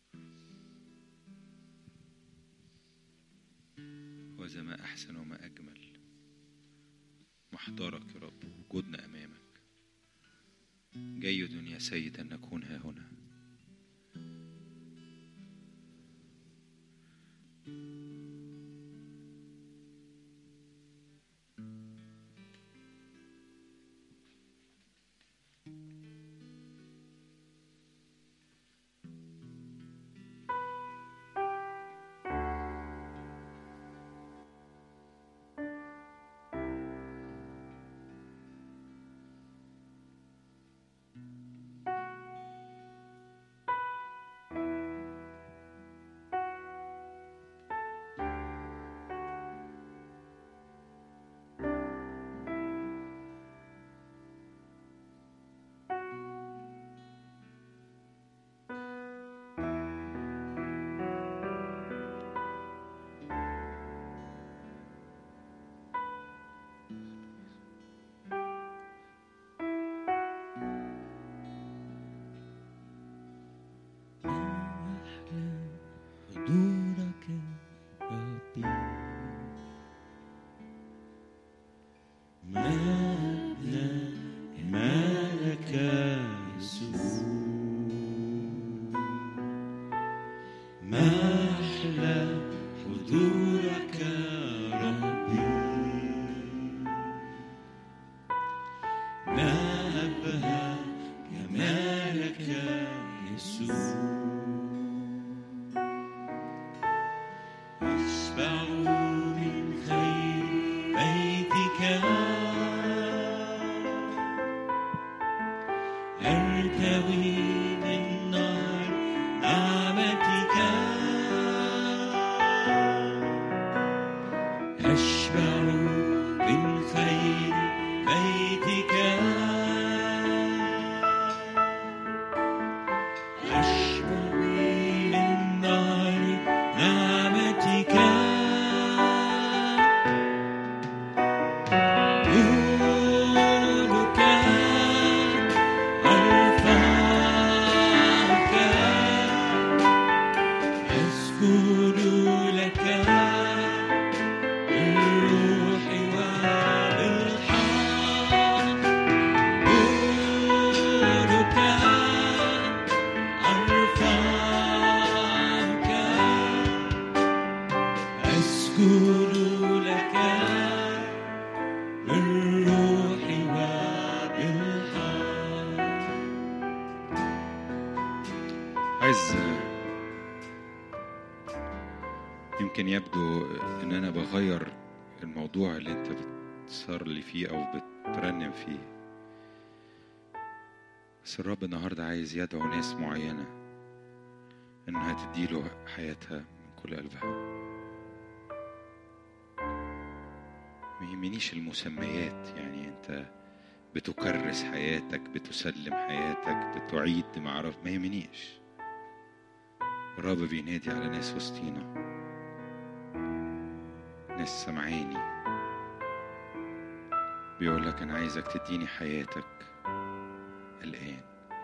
وذا ما أحسن وما أجمل محضرك يا رب، وجودنا أمامك. جيد يا سيد أن نكون ها هنا. حضورك ربي، ما أحلى جمالك يسوع، ما أحلى حضورك ربي، ما أبهى جمالك يسوع. يمكن يبدو ان انا بغير الموضوع اللي انت بتصلي فيه او بترنم فيه، بس الرب النهارده عايز يدعو ناس معينه انها تديله حياتها من كل قلبها. ما يهمنيش المسميات، يعني انت بتكرس حياتك، بتسلم حياتك، بتعيد معرف، ما يهمنيش. الرب بينادي على ناس وسطينا، ناس سمعاني، بيقول لك أنا عايزك تديني حياتك الآن.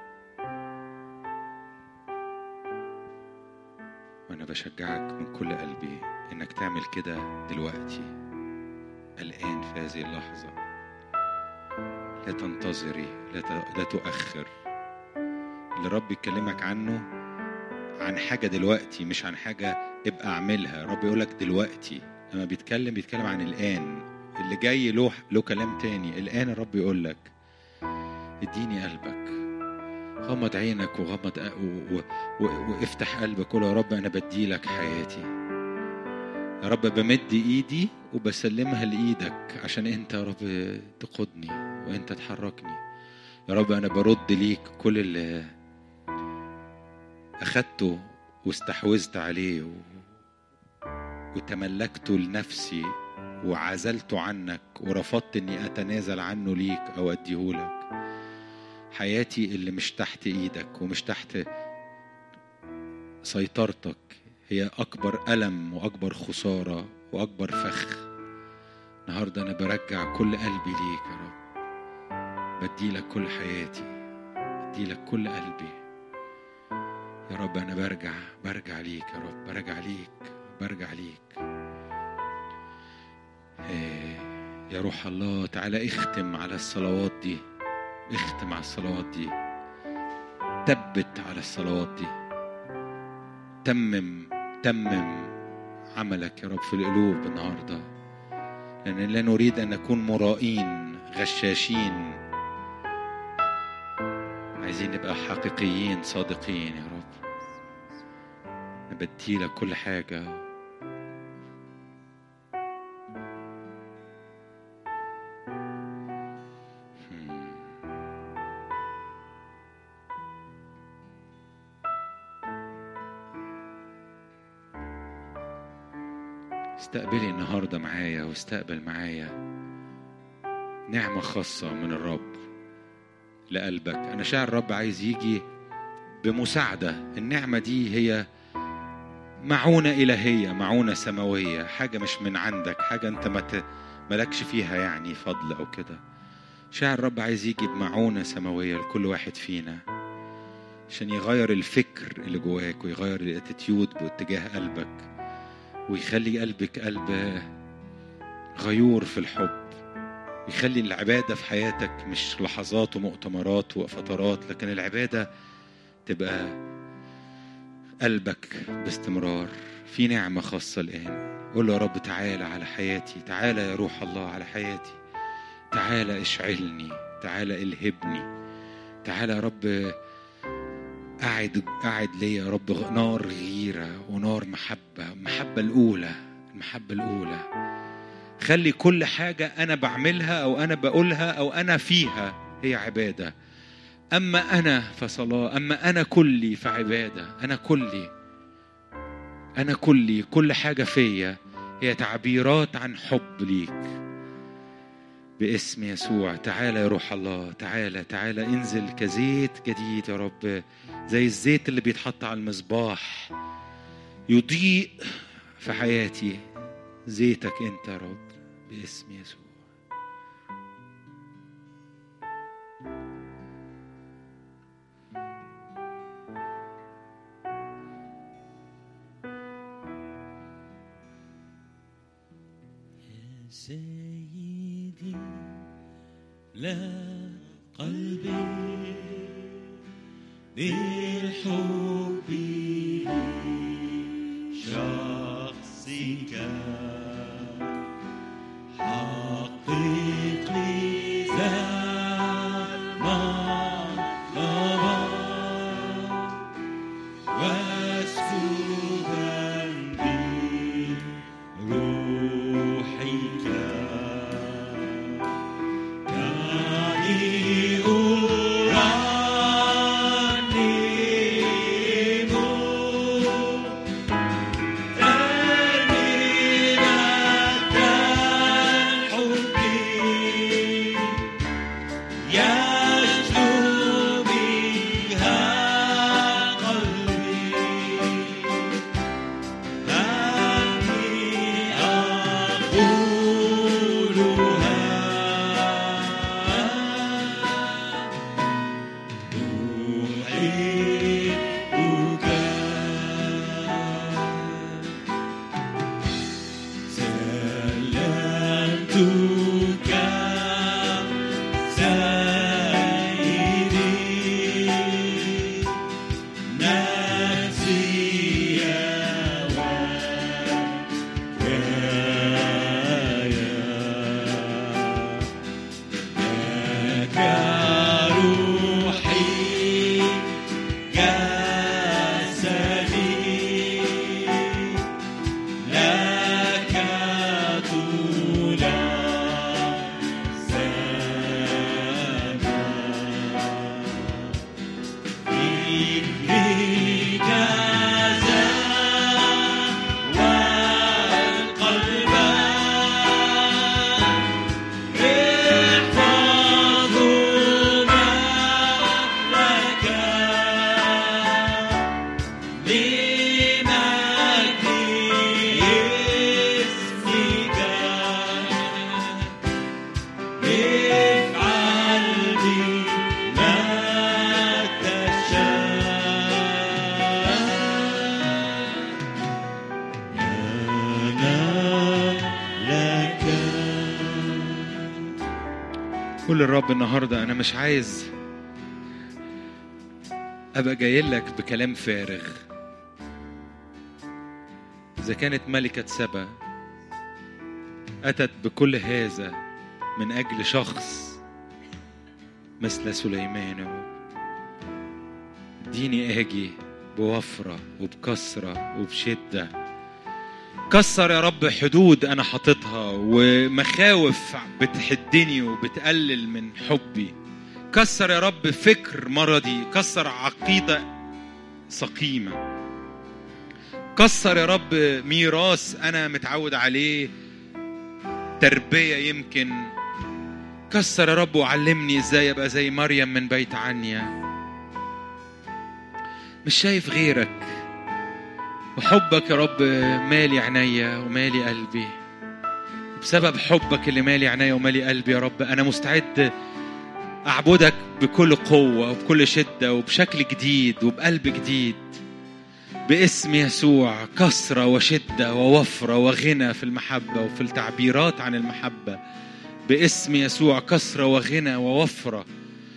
وأنا بشجعك من كل قلبي إنك تعمل كده دلوقتي، الآن، في هذه اللحظة. لا تنتظري، لا تؤخر. اللي رب يكلمك عنه عن حاجة دلوقتي، مش عن حاجة ابقى اعملها. رب يقولك دلوقتي. لما بيتكلم عن الآن، اللي جاي له كلام تاني. الآن الرب يقولك اديني قلبك، غمض عينك وغمض وافتح قلبك. قول يا رب أنا بديلك حياتي. يا رب بمد إيدي وبسلمها لإيدك عشان أنت يا رب تقودني وأنت تحركني. يا رب أنا برد ليك كل اللي أخدته واستحوذت عليه وتملكته لنفسي وعزلته عنك ورفضت أني أتنازل عنه ليك أو أديهولك. حياتي اللي مش تحت إيدك ومش تحت سيطرتك هي أكبر ألم وأكبر خسارة وأكبر فخ. النهاردة أنا برجع كل قلبي ليك يا رب. بديلك كل حياتي، بديلك كل قلبي يا رب. أنا برجع ليك يا رب. برجع ليك يا روح الله. تعالى اختم على الصلوات دي، اختم على الصلوات دي، ثبت على الصلوات دي، تمم عملك يا رب في القلوب النهارده. لأن لا نريد أن نكون مرائين غشاشين، عايزين نبقى حقيقيين صادقين يا رب. نبديلك كل حاجة. استقبلي النهاردة معايا واستقبل معايا نعمة خاصة من الرب لقلبك. أنا شاعر الرب عايز يجي بمساعدة. النعمة دي هي معونة إلهية، معونة سماوية، حاجة مش من عندك، حاجة أنت ملكش فيها يعني فضل أو كده. شاعر الرب عايز يجي بمعونة سماوية لكل واحد فينا عشان يغير الفكر اللي جواك ويغير الاتيتيود باتجاه قلبك ويخلي قلبك قلب غيور في الحب، ويخلي العبادة في حياتك مش لحظات ومؤتمرات وفترات، لكن العبادة تبقى قلبك باستمرار. في نعمة خاصة الآن. قول له يا رب تعالى على حياتي، تعالى يا روح الله على حياتي، تعالى اشعلني، تعالى الهبني، تعالى يا رب قاعد لي يا رب نار غيرة ونار محبة. المحبة الأولى خلي كل حاجة أنا بعملها أو أنا بقولها أو أنا فيها هي عبادة. أما أنا فصلاة، أما أنا كلي فعبادة. أنا كلي كل حاجة فيا هي تعبيرات عن حب ليك باسم يسوع. تعالى يا روح الله، تعالى انزل كزيت جديد يا رب، زي الزيت اللي بيتحط على المصباح يضيء في حياتي. زيتك انت يا رب باسم يسوع. يا سيدي لا قلبي بالحب شخصك حقق لي ذا المطلب واسكبا بروحك دعني بقول للرب النهاردة أنا مش عايز أبقى جاي لك بكلام فارغ. إذا كانت ملكة سبا أتت بكل هذا من أجل شخص مثل سليمان، يا رب اديني أجي بوفرة وبكسرة وبشدة. كسر يا رب حدود أنا حاططها ومخاوف بتحدني وبتقلل من حبي. كسر يا رب فكر مرضي، كسر عقيدة سقيمة، كسر يا رب ميراث أنا متعود عليه، تربية يمكن. كسر يا رب وعلمني إزاي أبقى زي مريم من بيت عنيا، مش شايف غيرك، وحبك يا رب مالي عينيا ومالي قلبي. بسبب حبك اللي مالي عينيا ومالي قلبي يا رب أنا مستعد أعبدك بكل قوة وبكل شدة وبشكل جديد وبقلب جديد باسم يسوع. كسرة وشدة ووفرة وغنى في المحبة وفي التعبيرات عن المحبة باسم يسوع. كسرة وغنى ووفرة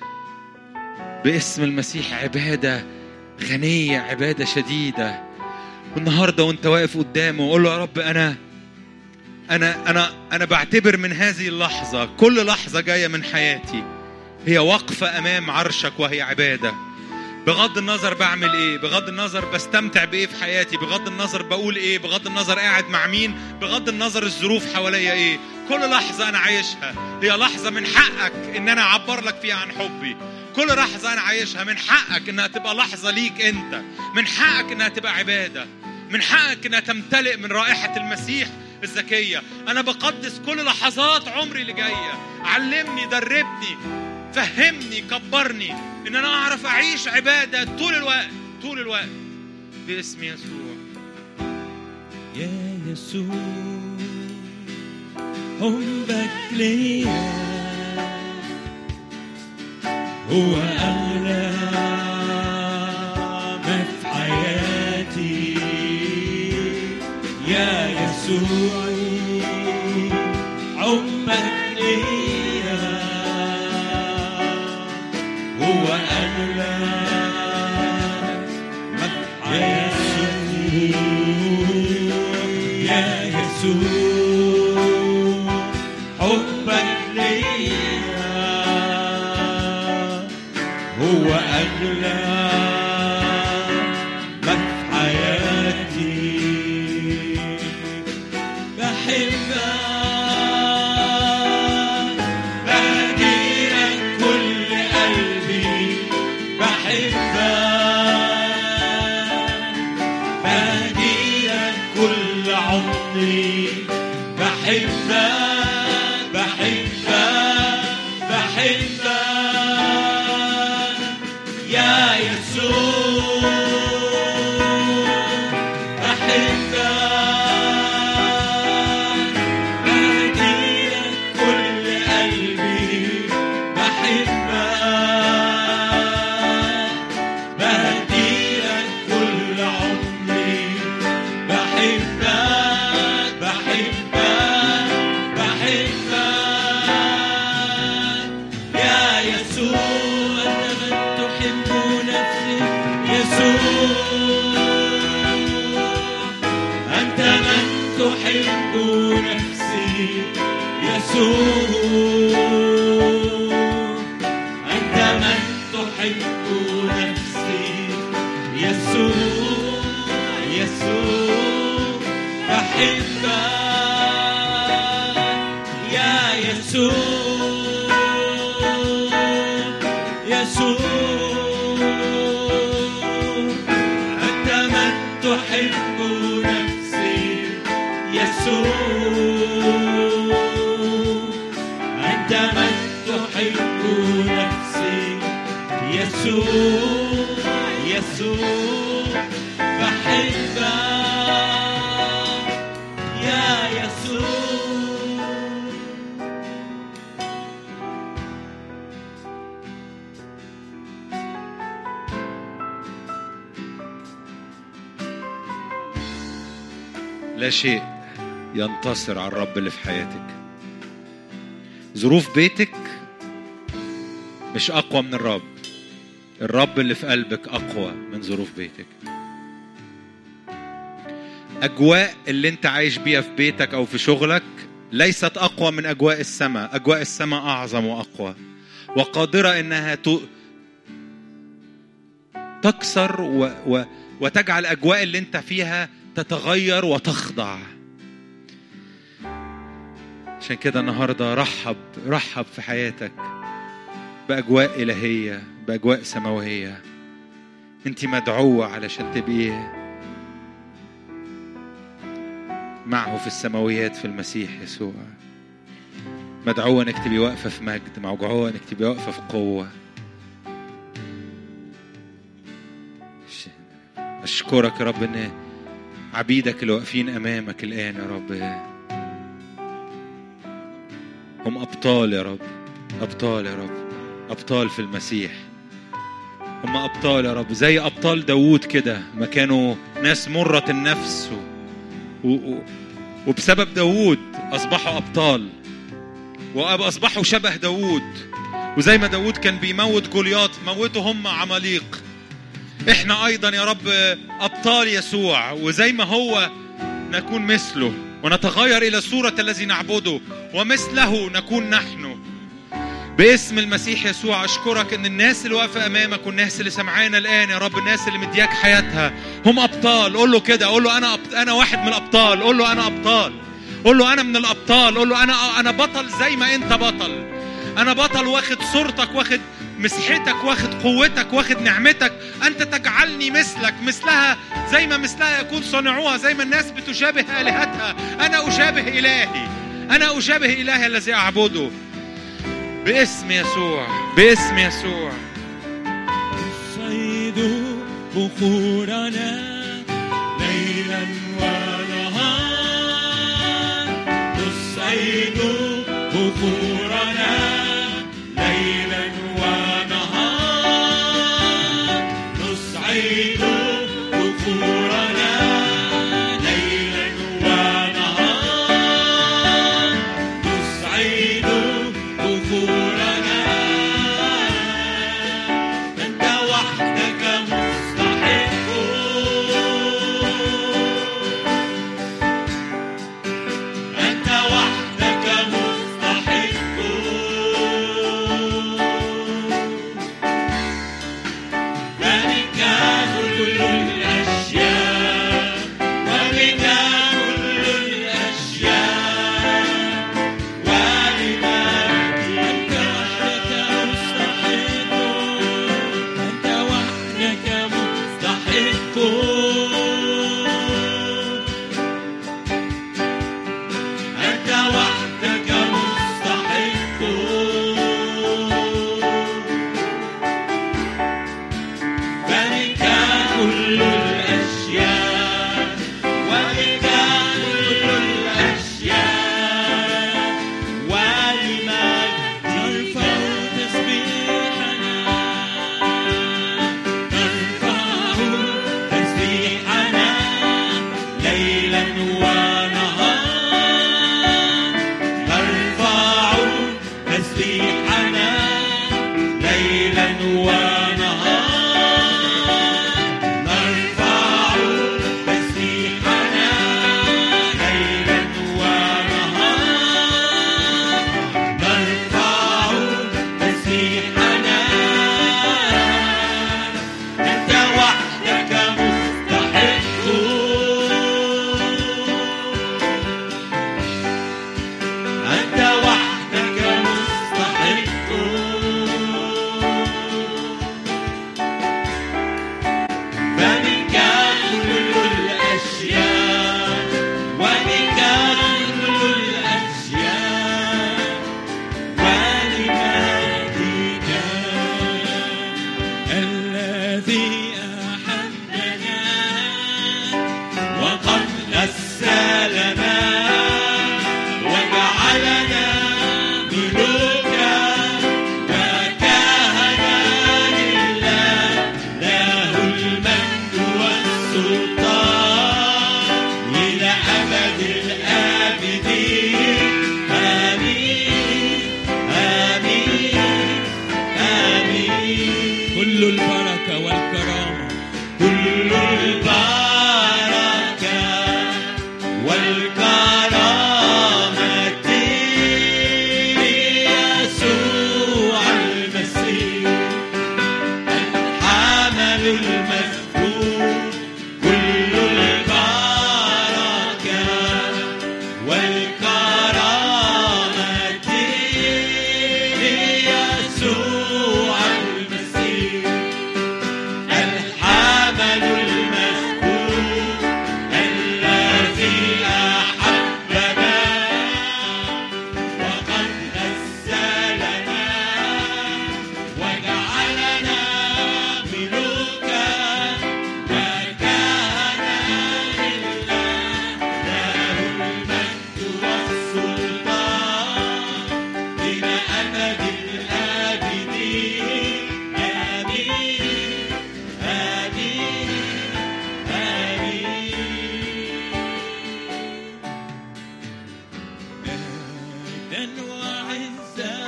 باسم المسيح. عبادة غنية، عبادة شديدة. والنهاردة وانت واقف قدامه وقول له يا رب أنا بعتبر من هذه اللحظة كل لحظة جاية من حياتي هي وقفة أمام عرشك وهي عبادة. بغض النظر بعمل إيه، بغض النظر بستمتع بإيه في حياتي، بغض النظر بقول إيه، بغض النظر قاعد مع مين، بغض النظر الظروف حواليا إيه، كل لحظة أنا عايشها هي لحظة من حقك إن أنا أعبر لك فيها عن حبي. كل لحظة أنا عايشها من حقك إنها تبقى لحظة ليك أنت، من حقك إنها تبقى عبادة، من حقك إنها تمتلئ من رائحة المسيح الزكية. أنا بقدس كل لحظات عمري اللي جاية. علمني، دربني، فهمني، كبرني إن أنا أعرف أعيش عبادة طول الوقت طول الوقت باسم يسوع. يا يسوع حبك ليا هو أغلى ما في حياتي. يا يسوع حبك ليا هو أغلى ما في حياتي. يا يسوع حبك ليا هو أغلى ما في حياتي. بحبك بهديلك كل قلبي، بحبك بهديلك كل عمري، بحبك يا يسوع. بحبك بهديلك كل قلبي، بحبك بهديلك كل عمري، بحبك يا يسوع. أنت من تحب نفسي يسوع، أنت من تحب نفسي يسوع. يسوع بحبك يا يسوع. تحب نفسي يسوع، أنت من تحب نفسي يسوع. بحبك يا يسوع. لا شيء ينتصر على الرب اللي في حياتك. ظروف بيتك مش أقوى من الرب. الرب اللي في قلبك أقوى من ظروف بيتك. أجواء اللي انت عايش بيها في بيتك أو في شغلك ليست أقوى من أجواء السماء. أجواء السماء أعظم وأقوى وقادرة إنها تكسر وتجعل أجواء اللي انت فيها تتغير وتخضع. عشان كده النهاردة رحب في حياتك بأجواء إلهية، بأجواء سماوية. انت مدعوة علشان تبقي معه في السماويات في المسيح يسوع. مدعوة انك تبقي واقفة في مجد، مدعوة انك تبقي واقفة في قوة. أشكرك يا رب ان عبيدك اللي واقفين أمامك الآن يا رب هم أبطال يا رب، أبطال يا رب، أبطال في المسيح. هم أبطال يا رب زي أبطال داود كده، ما كانوا ناس مرة النفس وبسبب داود أصبحوا أبطال وأصبحوا شبه داود. وزي ما داود كان بيموت جولياط موتوا هم عماليق، إحنا أيضا يا رب أبطال يسوع، وزي ما هو نكون مثله ونتغير إلى صورة الذي نعبده ومثله نكون نحن باسم المسيح يسوع. أشكرك إن الناس اللي واقفة أمامك والناس اللي سمعانا الآن يا رب، الناس اللي مدياك حياتها هم أبطال. قول له كده، قول له أنا واحد من الأبطال. قول له أنا أبطال، قول له أنا من الأبطال. قول له أنا بطل زي ما أنت بطل. أنا بطل واخد صورتك، واخد مسحتك، واخد قوتك، واخد نعمتك. أنت تجعلني مثلها زي ما مثلها يكون صنعوها، زي ما الناس بتشابه آلهتها. أنا أشابه إلهي، أنا أشابه إلهي الذي أعبده باسم يسوع، باسم يسوع. تصيد بخورنا ليلا ونهار، تصيد بخورنا ليلا ونهار، تصيد بخورنا ليلا ونهار، تصيد بخورنا. أنت وحدك مستحق، أنت وحدك مستحق، ذلك كل الأشياء وبك كل الأشياء ولمجدك. أنت وحدك مستحق، أنت وحدك مستحق، أنت وحدك مستحق، ذلك كل الأشياء وبك كل الأشياء ولمجدك. نرفع تسبيحنا، نرفع تسبيحنا ليلا ونهار، نرفع تسبيحنا ليلا ونهار، نرفع تسبيحنا ليلا ونهار، نرفع تسبيحنا. أنت وحدك مستحق، أنت وحدك مستحق، فمنك كل الأشياء وبك كل الأشياء ولمجدك. الذي أحبنا وقد غسلنا وجعلنا ملوكا وكهنة لله، له المجد وعزا